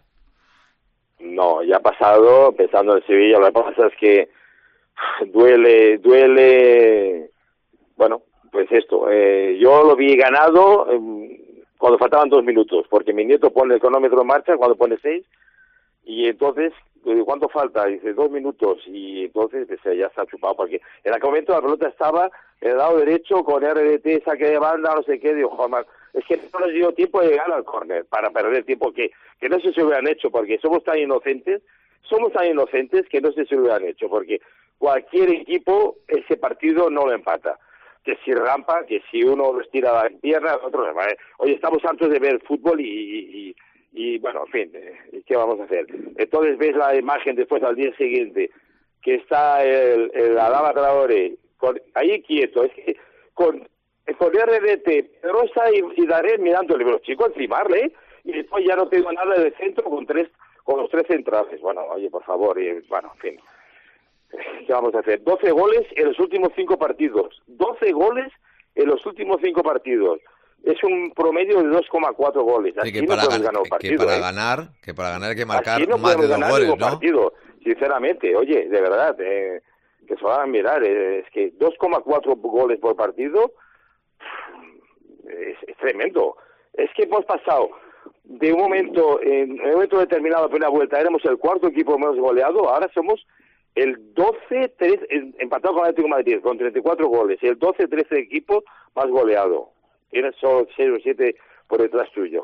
No, ya ha pasado, pensando en Sevilla, lo que pasa es que duele, duele, bueno, pues esto, eh, yo lo vi ganado eh, cuando faltaban dos minutos, porque mi nieto pone el cronómetro en marcha cuando pone seis, y entonces, ¿cuánto falta? Dice, dos minutos, y entonces pues, ya está chupado, porque en aquel momento la pelota estaba en el lado derecho con R D T, saque de banda, no sé qué, digo, joder, es que no nos dio tiempo de llegar al córner para perder tiempo, que, que no sé si hubieran hecho, porque somos tan inocentes, somos tan inocentes que no sé si lo hubieran hecho, porque cualquier equipo ese partido no lo empata. Que si rampa, que si uno los tira las piernas, otro no. Oye, estamos hartos de ver fútbol y, y, y bueno, en fin, eh, ¿qué vamos a hacer? Entonces ves la imagen después al día siguiente, que está el, el Adama Traoré con, ahí quieto, es que con, con R D T, Pedrosa y, y Daré mirándole, pero chicos, encimarle, y después ya no tengo nada de centro con tres con los tres centrales. Bueno, oye, por favor, y, bueno, en fin. ¿Qué vamos a hacer? doce goles en los últimos cinco partidos. doce goles en los últimos cinco partidos. Es un promedio de dos coma cuatro goles. Sí, Así que, no para podemos gan- ganar un que- partido. que para ¿eh? ganar, que para ganar hay que marcar Así no más de podemos dos ganar goles, ningún ¿no? partido, sinceramente. Oye, de verdad, eh, que se van a mirar. Eh, es que dos coma cuatro goles por partido es, es tremendo. es que hemos pasado de un momento, en un momento determinado, la primera vuelta, éramos el cuarto equipo menos goleado, ahora somos el doce tres, empatado con el Atlético de Madrid, con treinta y cuatro goles, y el doce trece equipo más goleado. Tienes solo seis o siete por detrás tuyo.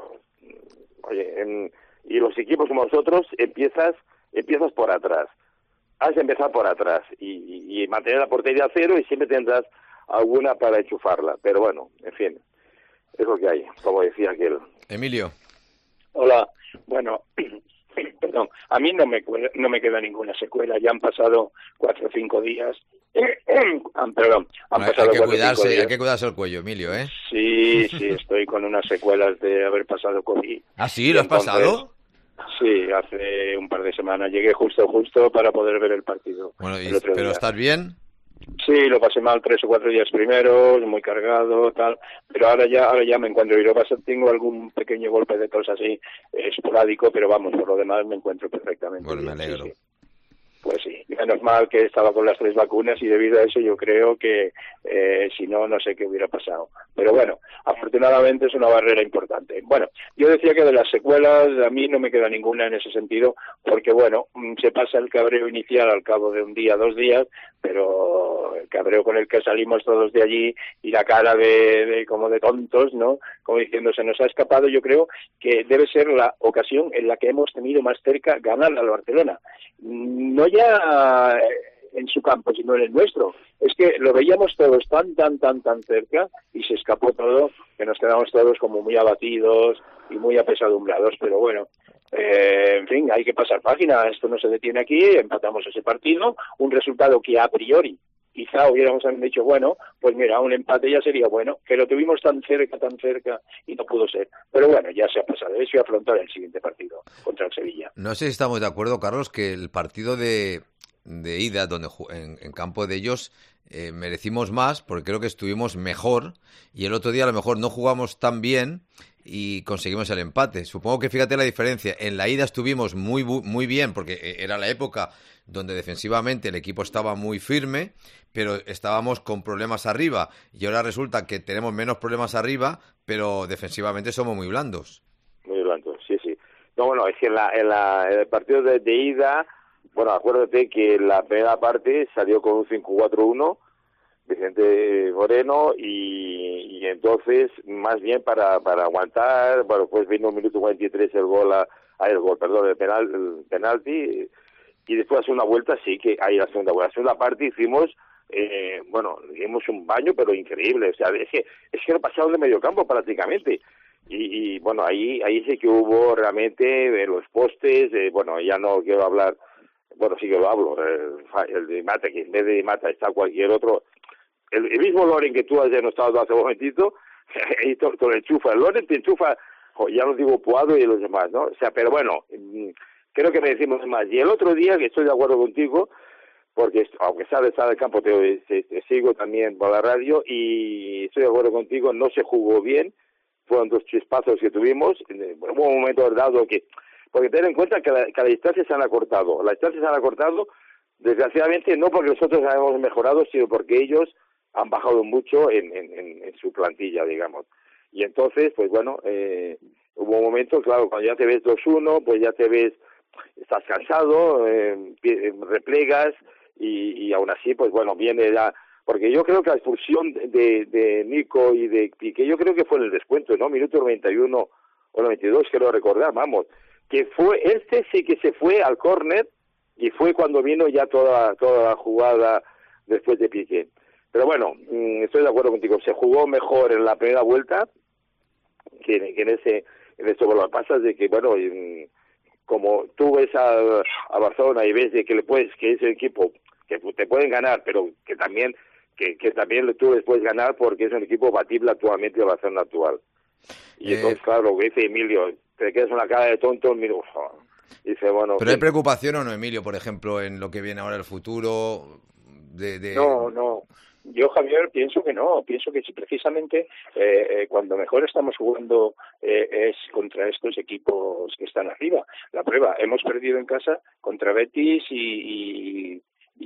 Oye, en, y los equipos como nosotros empiezas empiezas por atrás. Has de empezar por atrás y, y, y mantener la portería a cero y siempre tendrás alguna para enchufarla. Pero bueno, en fin, es lo que hay, como decía aquel. Emilio. Hola, bueno, perdón, a mí no me no me queda ninguna secuela, ya han pasado cuatro o cinco días. Perdón, han hay, pasado hay que cuatro cuidarse, días. hay que cuidarse el cuello, Emilio, ¿eh? Sí, sí, estoy con unas secuelas de haber pasado COVID. ¿Ah, sí? ¿Lo has Entonces, pasado? Sí, hace un par de semanas llegué justo, justo para poder ver el partido. Bueno, y, el otro ¿pero día. estás bien? Sí, lo pasé mal tres o cuatro días primeros, muy cargado, tal, pero ahora ya ahora ya me encuentro y lo pasa, tengo algún pequeño golpe de tos así esporádico, pero vamos, por lo demás me encuentro perfectamente. Bueno, bien, me alegro. Sí, sí. Pues sí, menos mal que estaba con las tres vacunas y debido a eso yo creo que eh, si no, no sé qué hubiera pasado. Pero bueno, afortunadamente es una barrera importante. Bueno, yo decía que de las secuelas a mí no me queda ninguna en ese sentido, porque bueno, se pasa el cabreo inicial al cabo de un día, dos días, pero el cabreo con el que salimos todos de allí y la cara de, de como de tontos, ¿no? Como diciendo, se nos ha escapado, yo creo que debe ser la ocasión en la que hemos tenido más cerca ganar al Barcelona. No ya en su campo, sino en el nuestro. Es que lo veíamos todos tan, tan, tan, tan cerca y se escapó todo, que nos quedamos todos como muy abatidos y muy apesadumbrados, pero bueno, eh, en fin, hay que pasar página, esto no se detiene aquí, empatamos ese partido, un resultado que a priori quizá hubiéramos dicho, bueno, pues mira, un empate ya sería bueno, que lo tuvimos tan cerca, tan cerca, y no pudo ser. Pero bueno, ya se ha pasado eso y afrontar el siguiente partido contra el Sevilla. No sé si estamos de acuerdo, Carlos, que el partido de, de ida, donde en, en campo de ellos, eh, merecimos más, porque creo que estuvimos mejor, y el otro día a lo mejor no jugamos tan bien y conseguimos el empate. Supongo que fíjate la diferencia, en la ida estuvimos muy, muy bien, porque era la época donde defensivamente el equipo estaba muy firme, pero estábamos con problemas arriba, y ahora resulta que tenemos menos problemas arriba, pero defensivamente somos muy blandos. Muy blandos, sí, sí. No, bueno, es que en, la, en, la, en el partido de, de ida, bueno, acuérdate que la primera parte salió con un cinco cuatro uno, Vicente Moreno, y, y entonces, más bien para, para aguantar, bueno, pues vino un minuto cuarenta y tres el gol, a, a el gol, perdón, el, penal, el penalti, y después hace una vuelta, sí que hay la segunda vuelta. La segunda parte hicimos, eh, bueno, hicimos un baño, pero increíble, o sea, es que, es que no pasamos de medio campo prácticamente. Y, y bueno, ahí ahí sí que hubo realmente de los postes, eh, bueno, ya no quiero hablar, bueno, sí que lo hablo, el, el de Mata, que en vez de Mata está cualquier otro, el, el mismo Loren que tú has denostado hace un momentito, y te lo enchufa, el Loren te enchufa, ya lo digo, Puado y los demás, ¿no? O sea, pero bueno, creo que merecimos más. Y el otro día, que estoy de acuerdo contigo, porque aunque sale estar del campo, te, te, te sigo también por la radio, y estoy de acuerdo contigo, no se jugó bien, fueron dos chispazos que tuvimos, hubo un momento dado que, porque ten en cuenta que la, que la distancia se han acortado, la distancia se han acortado, desgraciadamente no porque nosotros hayamos mejorado, sino porque ellos han bajado mucho en, en, en, en su plantilla, digamos. Y entonces, pues bueno, eh, hubo un momento, claro, cuando ya te ves dos uno, pues ya te ves, estás cansado, eh, replegas, y, y aún así, pues bueno, viene ya, porque yo creo que la expulsión de, de Nico y de Piqué, yo creo que fue en el descuento, ¿no? Minuto noventa y uno o noventa y dos, quiero recordar, vamos, que fue, este sí que se fue al córner, y fue cuando vino ya toda, toda la jugada después de Piqué. Pero bueno, estoy de acuerdo contigo, se jugó mejor en la primera vuelta que, que en ese, en esto, lo que pasa es de que, bueno, como tú ves a, a Barcelona y ves de que le puedes, que es el equipo que te pueden ganar, pero que también que, que también tú les puedes ganar porque es un equipo batible actualmente de Barcelona actual. Y eh... entonces, claro, lo que dice Emilio, te quedas una cara de tonto, mira, uf, dice, bueno... ¿Pero hay preocupación o no, Emilio, por ejemplo, en lo que viene ahora el futuro? De, de... No, no. Yo, Javier, pienso que no. Pienso que si precisamente eh, eh, cuando mejor estamos jugando eh, es contra estos equipos que están arriba. La prueba, hemos perdido en casa contra Betis y, y,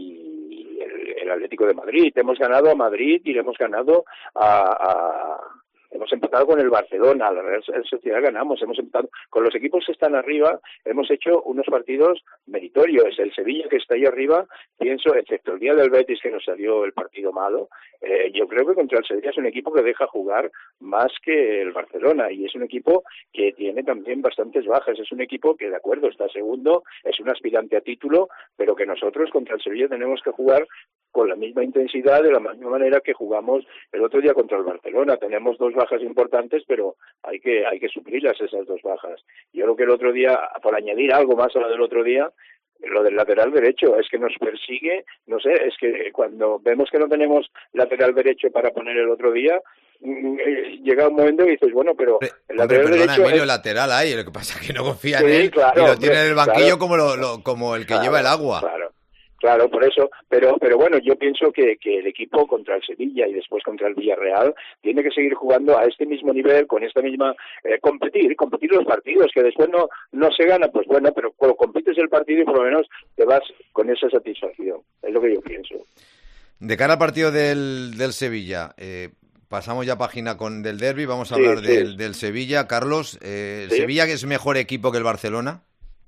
y el, el Atlético de Madrid. Hemos ganado a Madrid y le hemos ganado a... a hemos empatado con el Barcelona, la Real Sociedad ganamos, hemos empatado con los equipos que están arriba, hemos hecho unos partidos meritorios. El Sevilla, que está ahí arriba, pienso, excepto el día del Betis que nos salió el partido malo, eh, yo creo que contra el Sevilla es un equipo que deja jugar más que el Barcelona, y es un equipo que tiene también bastantes bajas, es un equipo que, de acuerdo, está segundo, es un aspirante a título, pero que nosotros contra el Sevilla tenemos que jugar con la misma intensidad, de la misma manera que jugamos el otro día contra el Barcelona. Tenemos dos bajas importantes, pero hay que hay que suplirlas esas dos bajas. Yo creo que el otro día, por añadir algo más a lo del otro día, lo del lateral derecho, es que nos persigue, no sé, es que cuando vemos que no tenemos lateral derecho para poner el otro día, llega un momento y dices, bueno, pero el lateral hombre, perdona, derecho Emilio, es... lateral hay, lo que pasa es que no confía sí, en él, claro, y lo hombre, tiene en el banquillo claro, como lo, lo, como el que claro, lleva el agua. Claro. Claro, por eso, pero pero bueno, yo pienso que, que el equipo contra el Sevilla y después contra el Villarreal tiene que seguir jugando a este mismo nivel, con esta misma, eh, competir, competir los partidos, que después no no se gana, pues bueno, pero cuando compites el partido y por lo menos te vas con esa satisfacción, es lo que yo pienso. De cara al partido del, del Sevilla, eh, pasamos ya página con del derbi, vamos a sí, hablar sí. del, del Sevilla, Carlos, eh, ¿el ¿Sí? Sevilla es mejor equipo que el Barcelona?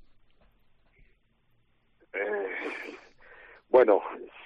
Bueno,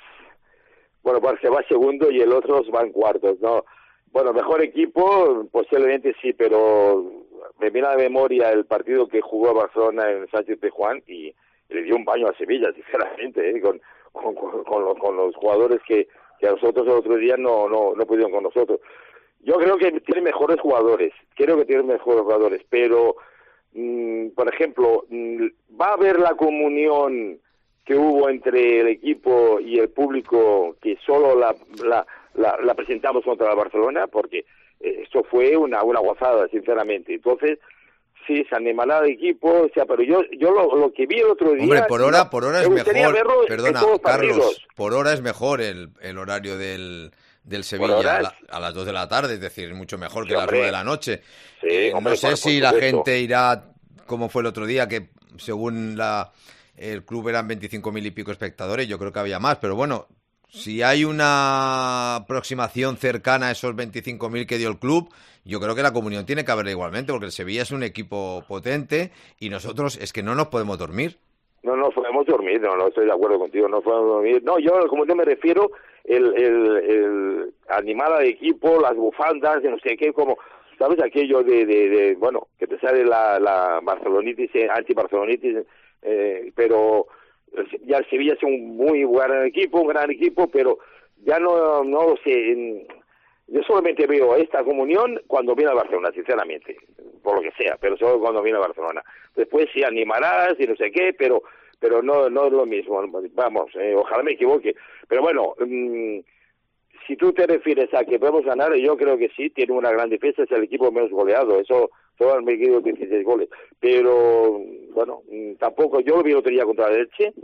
bueno, porque va segundo y el otro va en cuartos, ¿no? Bueno, mejor equipo, posiblemente sí, pero me viene a la memoria el partido que jugó Barcelona en Sánchez Pizjuán y, y le dio un baño a Sevilla, sinceramente, ¿eh? con, con, con, con, los, con los jugadores que, que a nosotros el otro día no, no, no pudieron con nosotros. Yo creo que tiene mejores jugadores, creo que tiene mejores jugadores, pero, mmm, por ejemplo, mmm, va a haber la comunión que hubo entre el equipo y el público, que solo la, la, la, la presentamos contra la Barcelona, porque esto fue una, una gozada, sinceramente. Entonces, sí, se animará el equipo, o sea, pero yo yo lo, lo que vi el otro día... Hombre, por hora, no, por hora es mejor, perdona, Carlos, partidos. por hora es mejor el, el horario del, del Sevilla a, la, a las dos de la tarde, es decir, es mucho mejor sí, que a las hombre. nueve de la noche. Sí, eh, hombre, no sé por, si por la supuesto. gente irá, como fue el otro día, que según la... el club eran veinticinco mil y pico espectadores, yo creo que había más, pero bueno, si hay una aproximación cercana a esos veinticinco mil que dio el club, yo creo que la comunión tiene que haberla igualmente, porque el Sevilla es un equipo potente y nosotros es que no nos podemos dormir. No, no podemos dormir, no, no estoy de acuerdo contigo, no podemos dormir. No, yo, como yo me refiero, el, el, el animar al equipo, las bufandas, no sé qué, como... ¿Sabes aquello de, de, de bueno, que te sale la, la barcelonitis, eh, anti-barcelonitis, eh, pero ya el Sevilla es un muy buen equipo, un gran equipo, pero ya no, no lo sé. Yo solamente veo esta comunión cuando viene a Barcelona, sinceramente, por lo que sea, pero solo cuando viene a Barcelona. Después sí animarás y no sé qué, pero pero no no es lo mismo. Vamos, eh, ojalá me equivoque. Pero bueno, mmm, si tú te refieres a que podemos ganar, yo creo que sí, tiene una gran defensa, es el equipo menos goleado, eso solo han metido dieciséis goles. Pero, bueno, tampoco, yo lo vi el otro día contra el Elche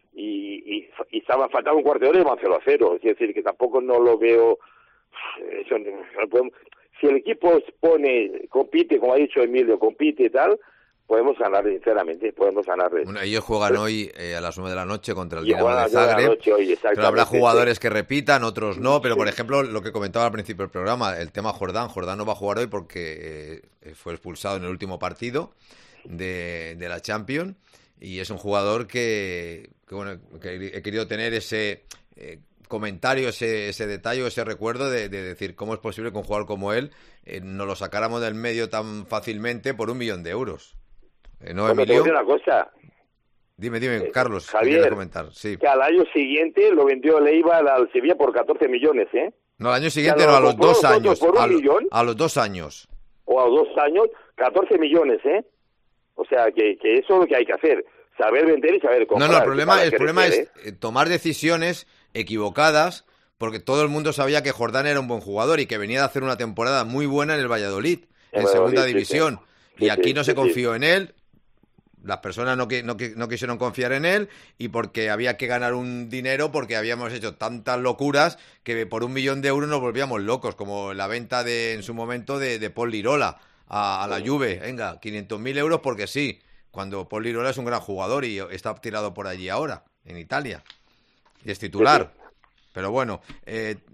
y, y, y estaba faltando un cuarto de hora y van cero a cero, es decir, que tampoco no lo veo... Eso, no podemos, si el equipo pone, compite, como ha dicho Emilio, compite y tal, podemos ganar, sinceramente, podemos ganar. Bueno, ellos juegan hoy eh, a las nueve de la noche contra el Y Dinamo juegan de a las nueve de la Zagreb. noche hoy, Pero habrá exactamente, jugadores sí. que repitan, otros no. Pero, Sí. por ejemplo, lo que comentaba al principio del programa, el tema Jordán. Jordán no va a jugar hoy porque eh, fue expulsado en el último partido de, de la Champions. Y es un jugador que, que bueno, que he querido tener ese... Eh, comentario, ese, ese detalle, ese recuerdo de, de decir cómo es posible que un jugador como él eh, nos lo sacáramos del medio tan fácilmente por un millón de euros. Eh, ¿No, Bueno, te Emilio? voy a decir una cosa, Dime, dime, Eh, Carlos, ¿qué Javier, quieres comentar? Sí. que al año siguiente lo vendió el Eibar al Sevilla por catorce millones, ¿eh? No, al año siguiente Ya no, lo a los compró dos nosotros años. por un A, lo- millón. a los dos años. O a dos años, catorce millones, ¿eh? O sea, que, que eso es lo que hay que hacer, saber vender y saber No, comprar. no, el problema, para el problema crecer, es eh, tomar decisiones equivocadas, porque todo el mundo sabía que Jordán era un buen jugador y que venía de hacer una temporada muy buena en el Valladolid, en En Valladolid, segunda sí, sí. división. Sí, Y aquí sí, no sí, se sí. confió en él, las personas no, qui- no, qui- no quisieron confiar en él y porque había que ganar un dinero porque habíamos hecho tantas locuras que por un millón de euros nos volvíamos locos, como la venta de en su momento de, de Paul Lirola a, a la Juve. Venga, quinientos mil euros porque sí, cuando Paul Lirola es un gran jugador y está tirado por allí ahora, en Italia, y es titular. Pero bueno, eh,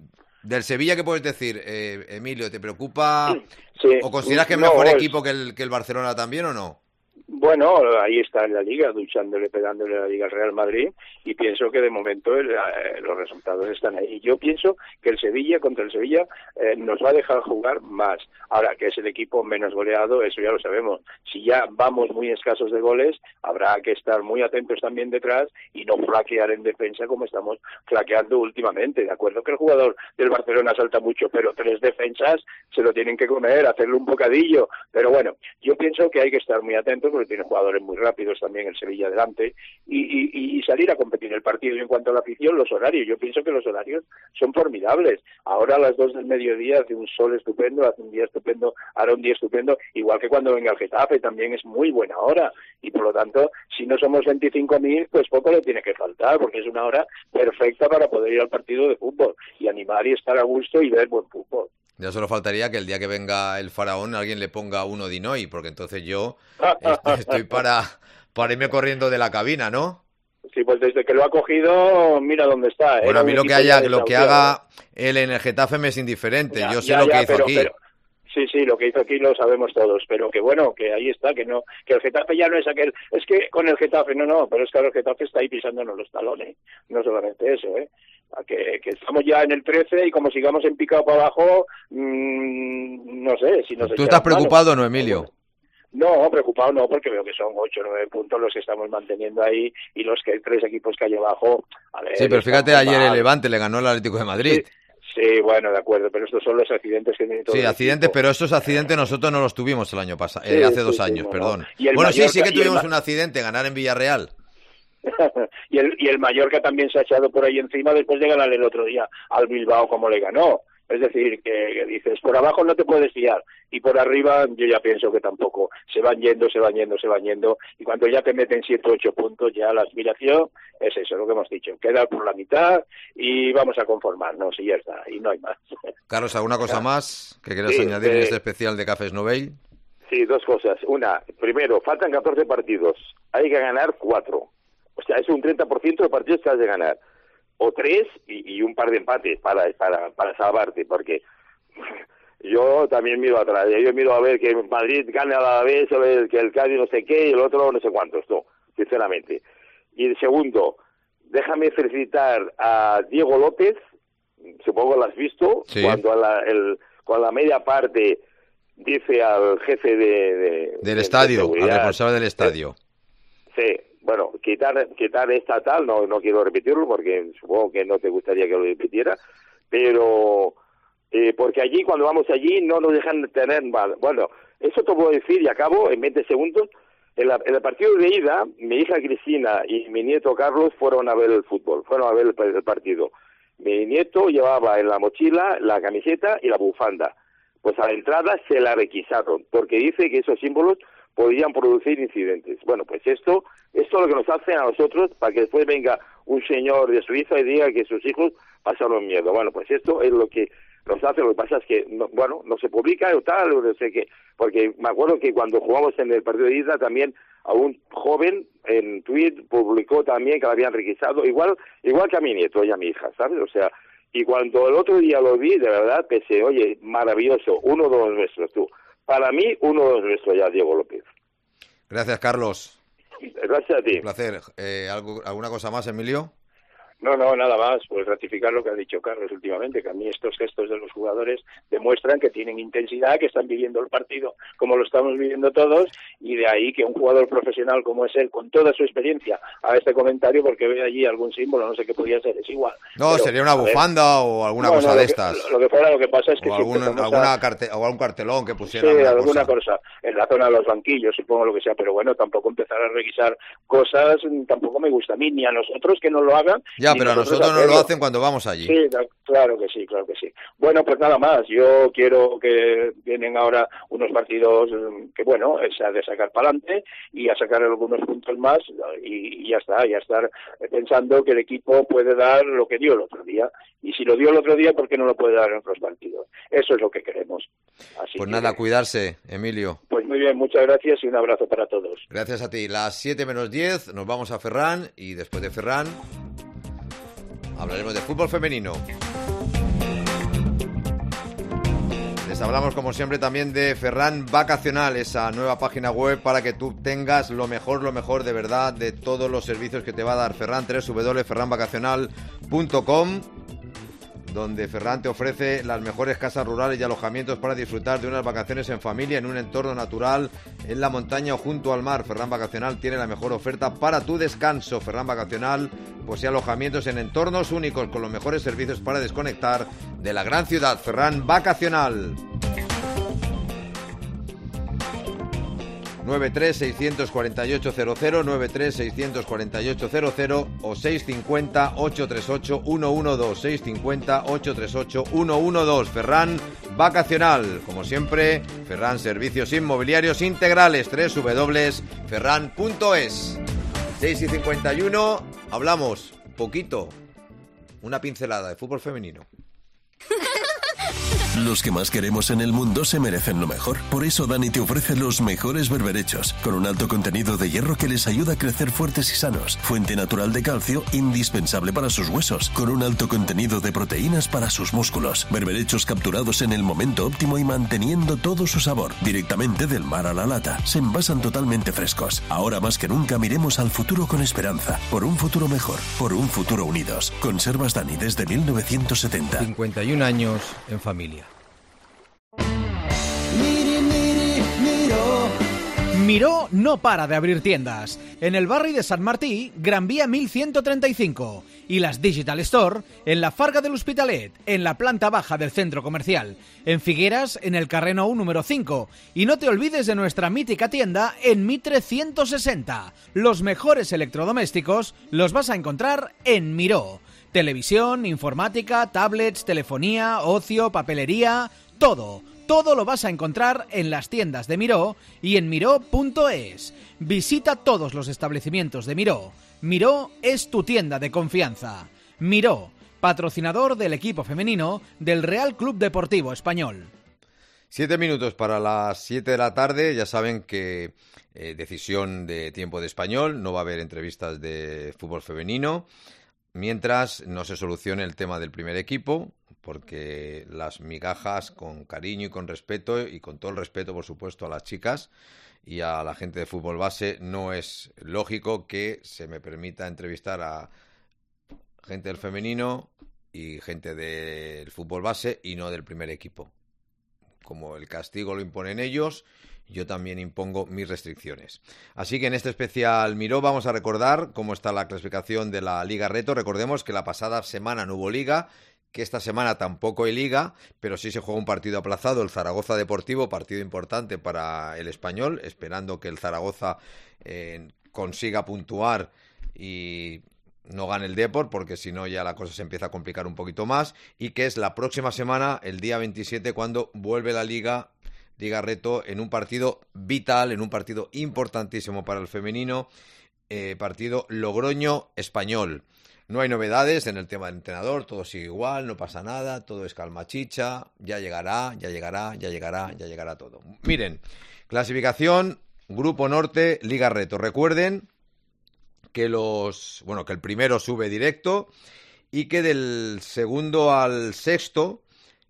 Del Sevilla, ¿qué puedes decir, eh, Emilio? ¿Te preocupa Sí. o consideras que es No, mejor es- equipo que el, que el Barcelona también o no? Bueno, ahí está en la Liga, luchándole, pegándole a la Liga al Real Madrid, y pienso que de momento el, eh, los resultados están ahí. Yo pienso que el Sevilla, contra el Sevilla, eh, nos va a dejar jugar más. Ahora, que es el equipo menos goleado, eso ya lo sabemos. Si ya vamos muy escasos de goles, habrá que estar muy atentos también detrás y no flaquear en defensa como estamos flaqueando últimamente. De acuerdo que el jugador del Barcelona salta mucho, pero tres defensas se lo tienen que comer, hacerle un bocadillo. Pero bueno, yo pienso que hay que estar muy atentos porque tiene jugadores muy rápidos también el Sevilla adelante y, y, y salir a competir el partido. Y en cuanto a la afición, los horarios, yo pienso que los horarios son formidables. Ahora a las dos del mediodía hace un sol estupendo, hace un día estupendo, ahora un día estupendo, igual que cuando venga el Getafe, también es muy buena hora, y por lo tanto, si no somos veinticinco mil, pues poco le tiene que faltar, porque es una hora perfecta para poder ir al partido de fútbol y animar y estar a gusto y ver buen fútbol. Ya solo faltaría que el día que venga el faraón alguien le ponga uno Dinoy, porque entonces yo estoy, estoy para, para irme corriendo de la cabina, ¿no? Sí, pues desde que lo ha cogido, mira dónde está. Bueno, Era a mí un lo que equipo ya haya, lo que desahuciado. haga él en el Getafe me es indiferente. Ya, Yo sé ya, lo que ya, hizo pero- aquí. pero- Sí, sí, lo que hizo aquí lo sabemos todos, pero que bueno, que ahí está, que no, que el Getafe ya no es aquel, es que con el Getafe, no, no, pero es que ahora el Getafe está ahí pisándonos los talones, no solamente eso, ¿eh? A Que, que estamos ya en el trece y como sigamos en picado para abajo, mmm, no sé, si nos ¿Tú echan estás las manos. preocupado o no, Emilio? No, preocupado no, porque veo que son ocho o nueve puntos los que estamos manteniendo ahí y los que tres equipos que hay abajo. A ver, Sí, pero están fíjate, ayer mal. el Levante le ganó al Atlético de Madrid. Sí, bueno, de acuerdo, pero estos son los accidentes que tiene todo Sí, el accidentes, equipo. pero estos accidentes nosotros no los tuvimos el año pasado, Sí, eh, hace sí, dos sí, años, no, no. perdón. Y el Bueno, sí, sí Mallorca- que y el tuvimos Ma- un accidente, ganar en Villarreal. y el y el Mallorca también se ha echado por ahí encima después de ganarle el otro día al Bilbao como le ganó. Es decir, que, que dices, por abajo no te puedes fiar, y por arriba yo ya pienso que tampoco. Se van yendo, se van yendo, se van yendo, y cuando ya te meten siete o ocho puntos, ya la aspiración es eso, lo que hemos dicho, quedar por la mitad y vamos a conformarnos, y ya está, y no hay más. Carlos, ¿alguna cosa más que quieras Sí, añadir en eh, este especial de Cafés Novel? Sí, dos cosas. Una, primero, faltan catorce partidos. Hay que ganar cuatro. O sea, es un treinta por ciento de partidos que has de ganar. O tres y, y un par de empates para, para, para salvarte, porque yo también miro atrás. Yo miro a ver que Madrid gane a la vez, a ver que el Cádiz no sé qué y el otro no sé cuántos. No, sinceramente. Y el segundo, déjame felicitar a Diego López, supongo que lo has visto, Sí. cuando a la, el, con la media parte dice al jefe de, de- Del de estadio, al seguridad, responsable del estadio. Sí, bueno, quitar quitar esta tal, no no quiero repetirlo porque supongo que no te gustaría que lo repitiera, pero eh, porque allí, cuando vamos allí, no nos dejan tener mal. Bueno, eso te puedo decir y acabo en veinte segundos. En, la- en el partido de ida, mi hija Cristina y mi nieto Carlos fueron a ver el fútbol, fueron a ver el, el partido. Mi nieto llevaba en la mochila la camiseta y la bufanda. Pues a la entrada se la requisaron, porque dice que esos símbolos podrían producir incidentes. Bueno, pues esto, esto es lo que nos hacen a nosotros para que después venga un señor de Suiza y diga que sus hijos pasaron miedo. Bueno, pues esto es lo que nos hace. Lo que pasa es que, no, bueno, no se publica o tal, o no sé qué. Porque me acuerdo que cuando jugamos en el partido de ida también a un joven en tweet publicó también que lo habían requisado, igual, igual que a mi nieto y a mi hija, ¿sabes? O sea, y cuando el otro día lo vi, de verdad pensé, oye, maravilloso, uno de los nuestros, tú. Para mí, uno de los nuestros ya, Diego López. Gracias, Carlos. Gracias a ti. Un placer. Eh, ¿algo, ¿Alguna cosa más, Emilio? No, no, nada más, pues ratificar lo que ha dicho Carlos últimamente, que a mí estos gestos de los jugadores demuestran que tienen intensidad, que están viviendo el partido como lo estamos viviendo todos, y de ahí que un jugador profesional como es él, con toda su experiencia, haga este comentario porque ve allí algún símbolo, no sé qué podría ser, es igual. No, Pero, sería una a ver, bufanda o alguna no, cosa no, de lo que- estas. Lo que fuera, lo que pasa es que O si algún, empezamos alguna a- carte- o algún cartelón que Sí, pusiera alguna alguna cosa. cosa. En la zona de los banquillos, supongo lo que sea, pero bueno, tampoco empezar a revisar cosas, mm, tampoco me gusta a mí, ni a nosotros que no lo hagan. Ya, ni pero a nosotros nos hacerlo. lo hacen cuando vamos allí. Sí, da- claro que sí, claro que sí. Bueno, pues nada más. Yo quiero que vienen ahora unos partidos mm, que, bueno, se ha de sacar para adelante y a sacar algunos puntos más y, y ya está, ya estar pensando que el equipo puede dar lo que dio el otro día. Y si lo dio el otro día, ¿por qué no lo puede dar en otros partidos? Eso es lo que queremos. Así Pues que, nada, cuidarse, Emilio. pues muy bien, muchas gracias y un abrazo para todos. Gracias a ti. Las siete menos diez nos vamos a Ferran y después de Ferran hablaremos de fútbol femenino. Les hablamos como siempre también de Ferran Vacacional, esa nueva página web para que tú tengas lo mejor, lo mejor de verdad de todos los servicios que te va a dar Ferran, doble u doble u doble u punto ferran vacacional punto com, donde Ferran te ofrece las mejores casas rurales y alojamientos para disfrutar de unas vacaciones en familia en un entorno natural, en la montaña o junto al mar. Ferran Vacacional tiene la mejor oferta para tu descanso. Ferran Vacacional posee alojamientos en entornos únicos con los mejores servicios para desconectar de la gran ciudad. Ferran Vacacional. nueve tres seis cuatro ocho cero cero, nueve tres seis cuatro ocho cero cero o seis cinco cero ocho tres ocho uno uno dos, seis cinco cero ocho tres ocho uno uno dos. Ferran Vacacional, como siempre, Ferran Servicios Inmobiliarios Integrales, doble u doble u doble u punto ferran punto es. seis y cincuenta y uno, hablamos poquito, una pincelada de fútbol femenino. Los que más queremos en el mundo se merecen lo mejor. Por eso Dani te ofrece los mejores berberechos, con un alto contenido de hierro que les ayuda a crecer fuertes y sanos. Fuente natural de calcio, indispensable para sus huesos, con un alto contenido de proteínas para sus músculos. Berberechos capturados en el momento óptimo y manteniendo todo su sabor. Directamente del mar a la lata. Se envasan totalmente frescos. Ahora más que nunca miremos al futuro con esperanza. Por un futuro mejor. Por un futuro unidos. Conservas Dani desde mil novecientos setenta. cincuenta y un años en familia. Miró no para de abrir tiendas. En el barri de Sant Martí, Gran Vía mil ciento treinta y cinco. Y las Digital Store en la Farga de l'Hospitalet, en la planta baja del centro comercial. En Figueras, en el Carrer Nou número cinco. Y no te olvides de nuestra mítica tienda en Mitre ciento sesenta. Los mejores electrodomésticos los vas a encontrar en Miró. Televisión, informática, tablets, telefonía, ocio, papelería, todo. Todo lo vas a encontrar en las tiendas de Miró y en miró punto es. Visita todos los establecimientos de Miró. Miró es tu tienda de confianza. Miró, patrocinador del equipo femenino del Real Club Deportivo Español. Siete minutos para las siete de la tarde. Ya saben que eh, decisión de tiempo de Español. No va a haber entrevistas de fútbol femenino mientras no se solucione el tema del primer equipo, porque las migajas, con cariño y con respeto, y con todo el respeto, por supuesto, a las chicas y a la gente de fútbol base, no es lógico que se me permita entrevistar a gente del femenino y gente del fútbol base y no del primer equipo. Como el castigo lo imponen ellos, yo también impongo mis restricciones. Así que en este especial Miró vamos a recordar cómo está la clasificación de la Liga Reto. Recordemos que la pasada semana no hubo Liga, que esta semana tampoco hay Liga, pero sí se juega un partido aplazado, el Zaragoza Deportivo, partido importante para el Español, esperando que el Zaragoza eh, consiga puntuar y no gane el Depor, porque si no ya la cosa se empieza a complicar un poquito más, y que es la próxima semana, el día veintisiete, cuando vuelve la Liga, Liga Reto, en un partido vital, en un partido importantísimo para el femenino, eh, partido Logroño-Español. No hay novedades en el tema del entrenador, todo sigue igual, no pasa nada, todo es calma chicha, ya llegará, ya llegará, ya llegará, ya llegará todo. Miren, clasificación, Grupo Norte, Liga Reto. Recuerden que los, bueno, que el primero sube directo y que del segundo al sexto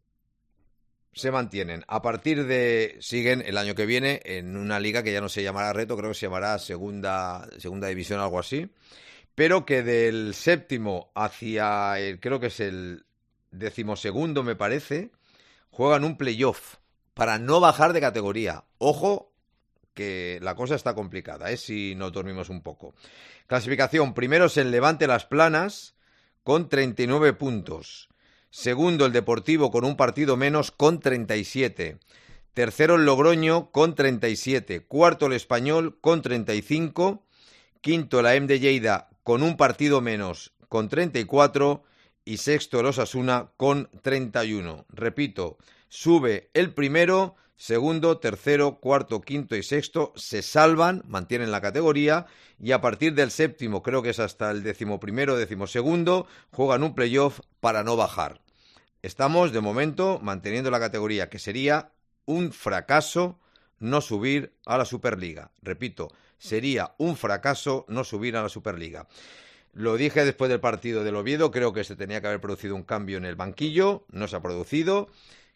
se mantienen. A partir de, siguen el año que viene en una liga que ya no se llamará Reto, creo que se llamará Segunda, Segunda División, algo así. Pero que del séptimo hacia el, creo que es el decimosegundo, me parece, juegan un playoff para no bajar de categoría. Ojo, que la cosa está complicada, ¿eh? Si no dormimos un poco. Clasificación, primero es el Levante Las Planas con treinta y nueve puntos. Segundo el Deportivo con un partido menos con treinta y siete. Tercero el Logroño con treinta y siete. Cuarto el Español con treinta y cinco. Quinto la E M de Lleida con un partido menos con treinta y cuatro. Y sexto el Osasuna con treinta y uno. Repito, sube el primero, segundo, tercero, cuarto, quinto y sexto se salvan, mantienen la categoría, y a partir del séptimo, creo que es hasta el décimo primero, décimo segundo, juegan un playoff para no bajar. Estamos, de momento, manteniendo la categoría, que sería un fracaso no subir a la Superliga. Repito, sería un fracaso no subir a la Superliga. Lo dije después del partido del Oviedo, creo que se tenía que haber producido un cambio en el banquillo, no se ha producido.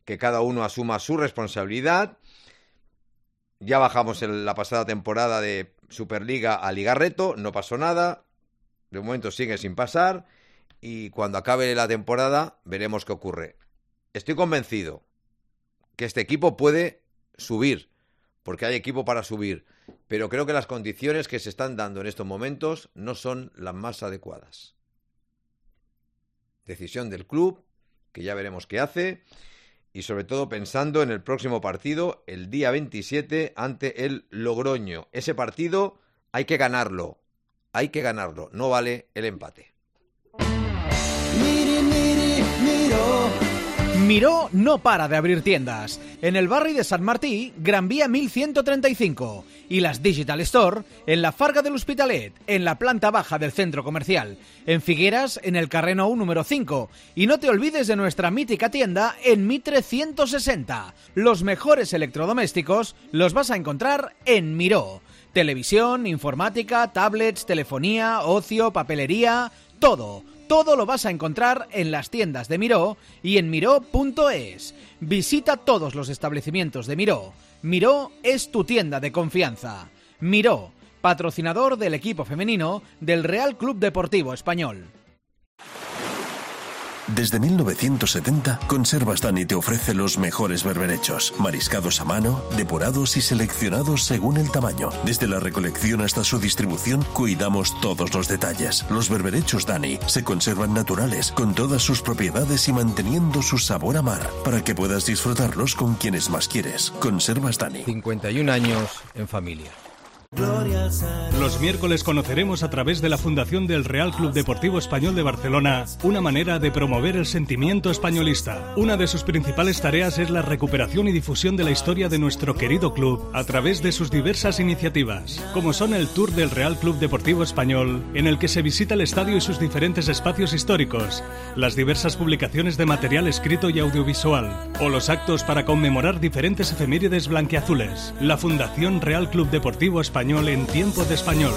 que cada uno asuma su responsabilidad. Ya bajamos en la pasada temporada de Superliga a Liga Reto, no pasó nada, de momento sigue sin pasar y cuando acabe la temporada veremos qué ocurre. Estoy convencido que este equipo puede subir, porque hay equipo para subir, pero creo que las condiciones que se están dando en estos momentos no son las más adecuadas. Decisión del club, que ya veremos qué hace, y sobre todo pensando en el próximo partido, el día veintisiete, ante el Logroño. Ese partido hay que ganarlo, hay que ganarlo, no vale el empate. Miri, miri, miro. Miró no para de abrir tiendas. En el barri de Sant Martí, Gran Vía mil ciento treinta y cinco. Y las Digital Store en la Farga de l'Hospitalet, en la planta baja del centro comercial. En Figueras, en el carrer Nou número cinco. Y no te olvides de nuestra mítica tienda en Mitre ciento sesenta. Los mejores electrodomésticos los vas a encontrar en Miró. Televisión, informática, tablets, telefonía, ocio, papelería, todo. Todo lo vas a encontrar en las tiendas de Miró y en miró punto es. Visita todos los establecimientos de Miró. Miró es tu tienda de confianza. Miró, patrocinador del equipo femenino del Real Club Deportivo Español. Desde mil novecientos setenta, Conservas Dani te ofrece los mejores berberechos, mariscados a mano, depurados y seleccionados según el tamaño. Desde la recolección hasta su distribución, cuidamos todos los detalles. Los berberechos Dani se conservan naturales, con todas sus propiedades y manteniendo su sabor a mar, para que puedas disfrutarlos con quienes más quieres. Conservas Dani. cincuenta y un años en familia. Los miércoles conoceremos a través de la Fundación del Real Club Deportivo Español de Barcelona una manera de promover el sentimiento españolista. Una de sus principales tareas es la recuperación y difusión de la historia de nuestro querido club a través de sus diversas iniciativas, como son el Tour del Real Club Deportivo Español, en el que se visita el estadio y sus diferentes espacios históricos, las diversas publicaciones de material escrito y audiovisual, o los actos para conmemorar diferentes efemérides blanquiazules. La Fundación Real Club Deportivo Español en tiempo de español.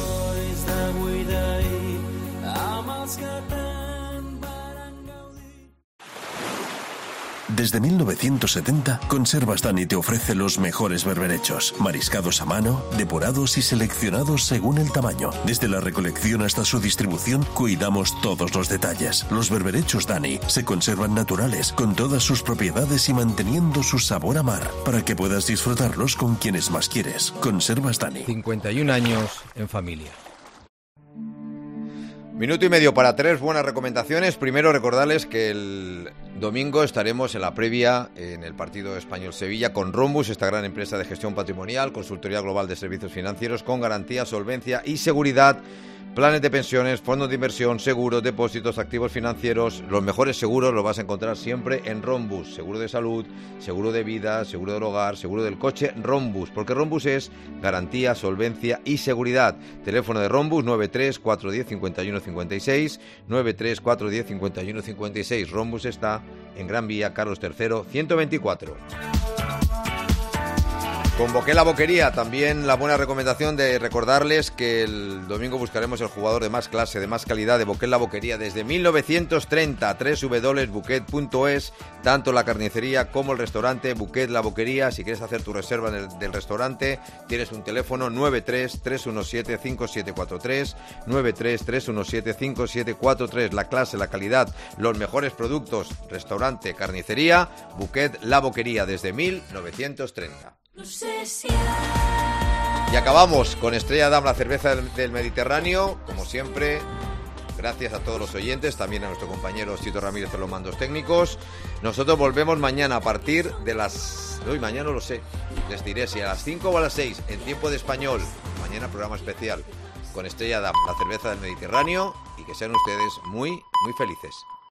Desde mil novecientos setenta, Conservas Dani te ofrece los mejores berberechos, mariscados a mano, depurados y seleccionados según el tamaño. Desde la recolección hasta su distribución, cuidamos todos los detalles. Los berberechos Dani se conservan naturales, con todas sus propiedades y manteniendo su sabor a mar, para que puedas disfrutarlos con quienes más quieres. Conservas Dani. cincuenta y un años en familia. Minuto y medio para tres buenas recomendaciones. Primero, recordarles que el domingo estaremos en la previa en el partido Español-Sevilla con Rhombus, esta gran empresa de gestión patrimonial, consultoría global de servicios financieros con garantía, solvencia y seguridad. Planes de pensiones, fondos de inversión, seguros, depósitos, activos financieros. Los mejores seguros los vas a encontrar siempre en Rhombus. Seguro de salud, seguro de vida, seguro del hogar, seguro del coche. Rhombus, porque Rhombus es garantía, solvencia y seguridad. Teléfono de Rhombus nueve tres cuatro uno cero cinco uno cinco seis, nueve tres cuatro uno cero cinco uno cinco seis. Rhombus está en Gran Vía, Carlos tercero, ciento veinticuatro. Convoqué la boquería, también la buena recomendación de recordarles que el domingo buscaremos el jugador de más clase, de más calidad de Boquet La Boquería desde mil novecientos treinta, doble u doble u doble u punto buquet punto es, tanto la carnicería como el restaurante Boquet La Boquería. Si quieres hacer tu reserva del, del restaurante, tienes un teléfono nueve tres tres uno siete cinco siete cuatro tres, nueve tres tres uno siete cinco siete cuatro tres. La clase, la calidad, los mejores productos, restaurante, carnicería, Boquet La Boquería desde mil novecientos treinta. No sé si hay... Y acabamos con Estrella Damm, la cerveza del, del Mediterráneo, como siempre. Gracias a todos los oyentes, también a nuestro compañero Chito Ramírez en los mandos técnicos. Nosotros volvemos mañana a partir de las... Hoy mañana no lo sé, les diré si a las cinco o a las seis, en tiempo de español. Mañana programa especial con Estrella Damm, la cerveza del Mediterráneo, y que sean ustedes muy, muy felices.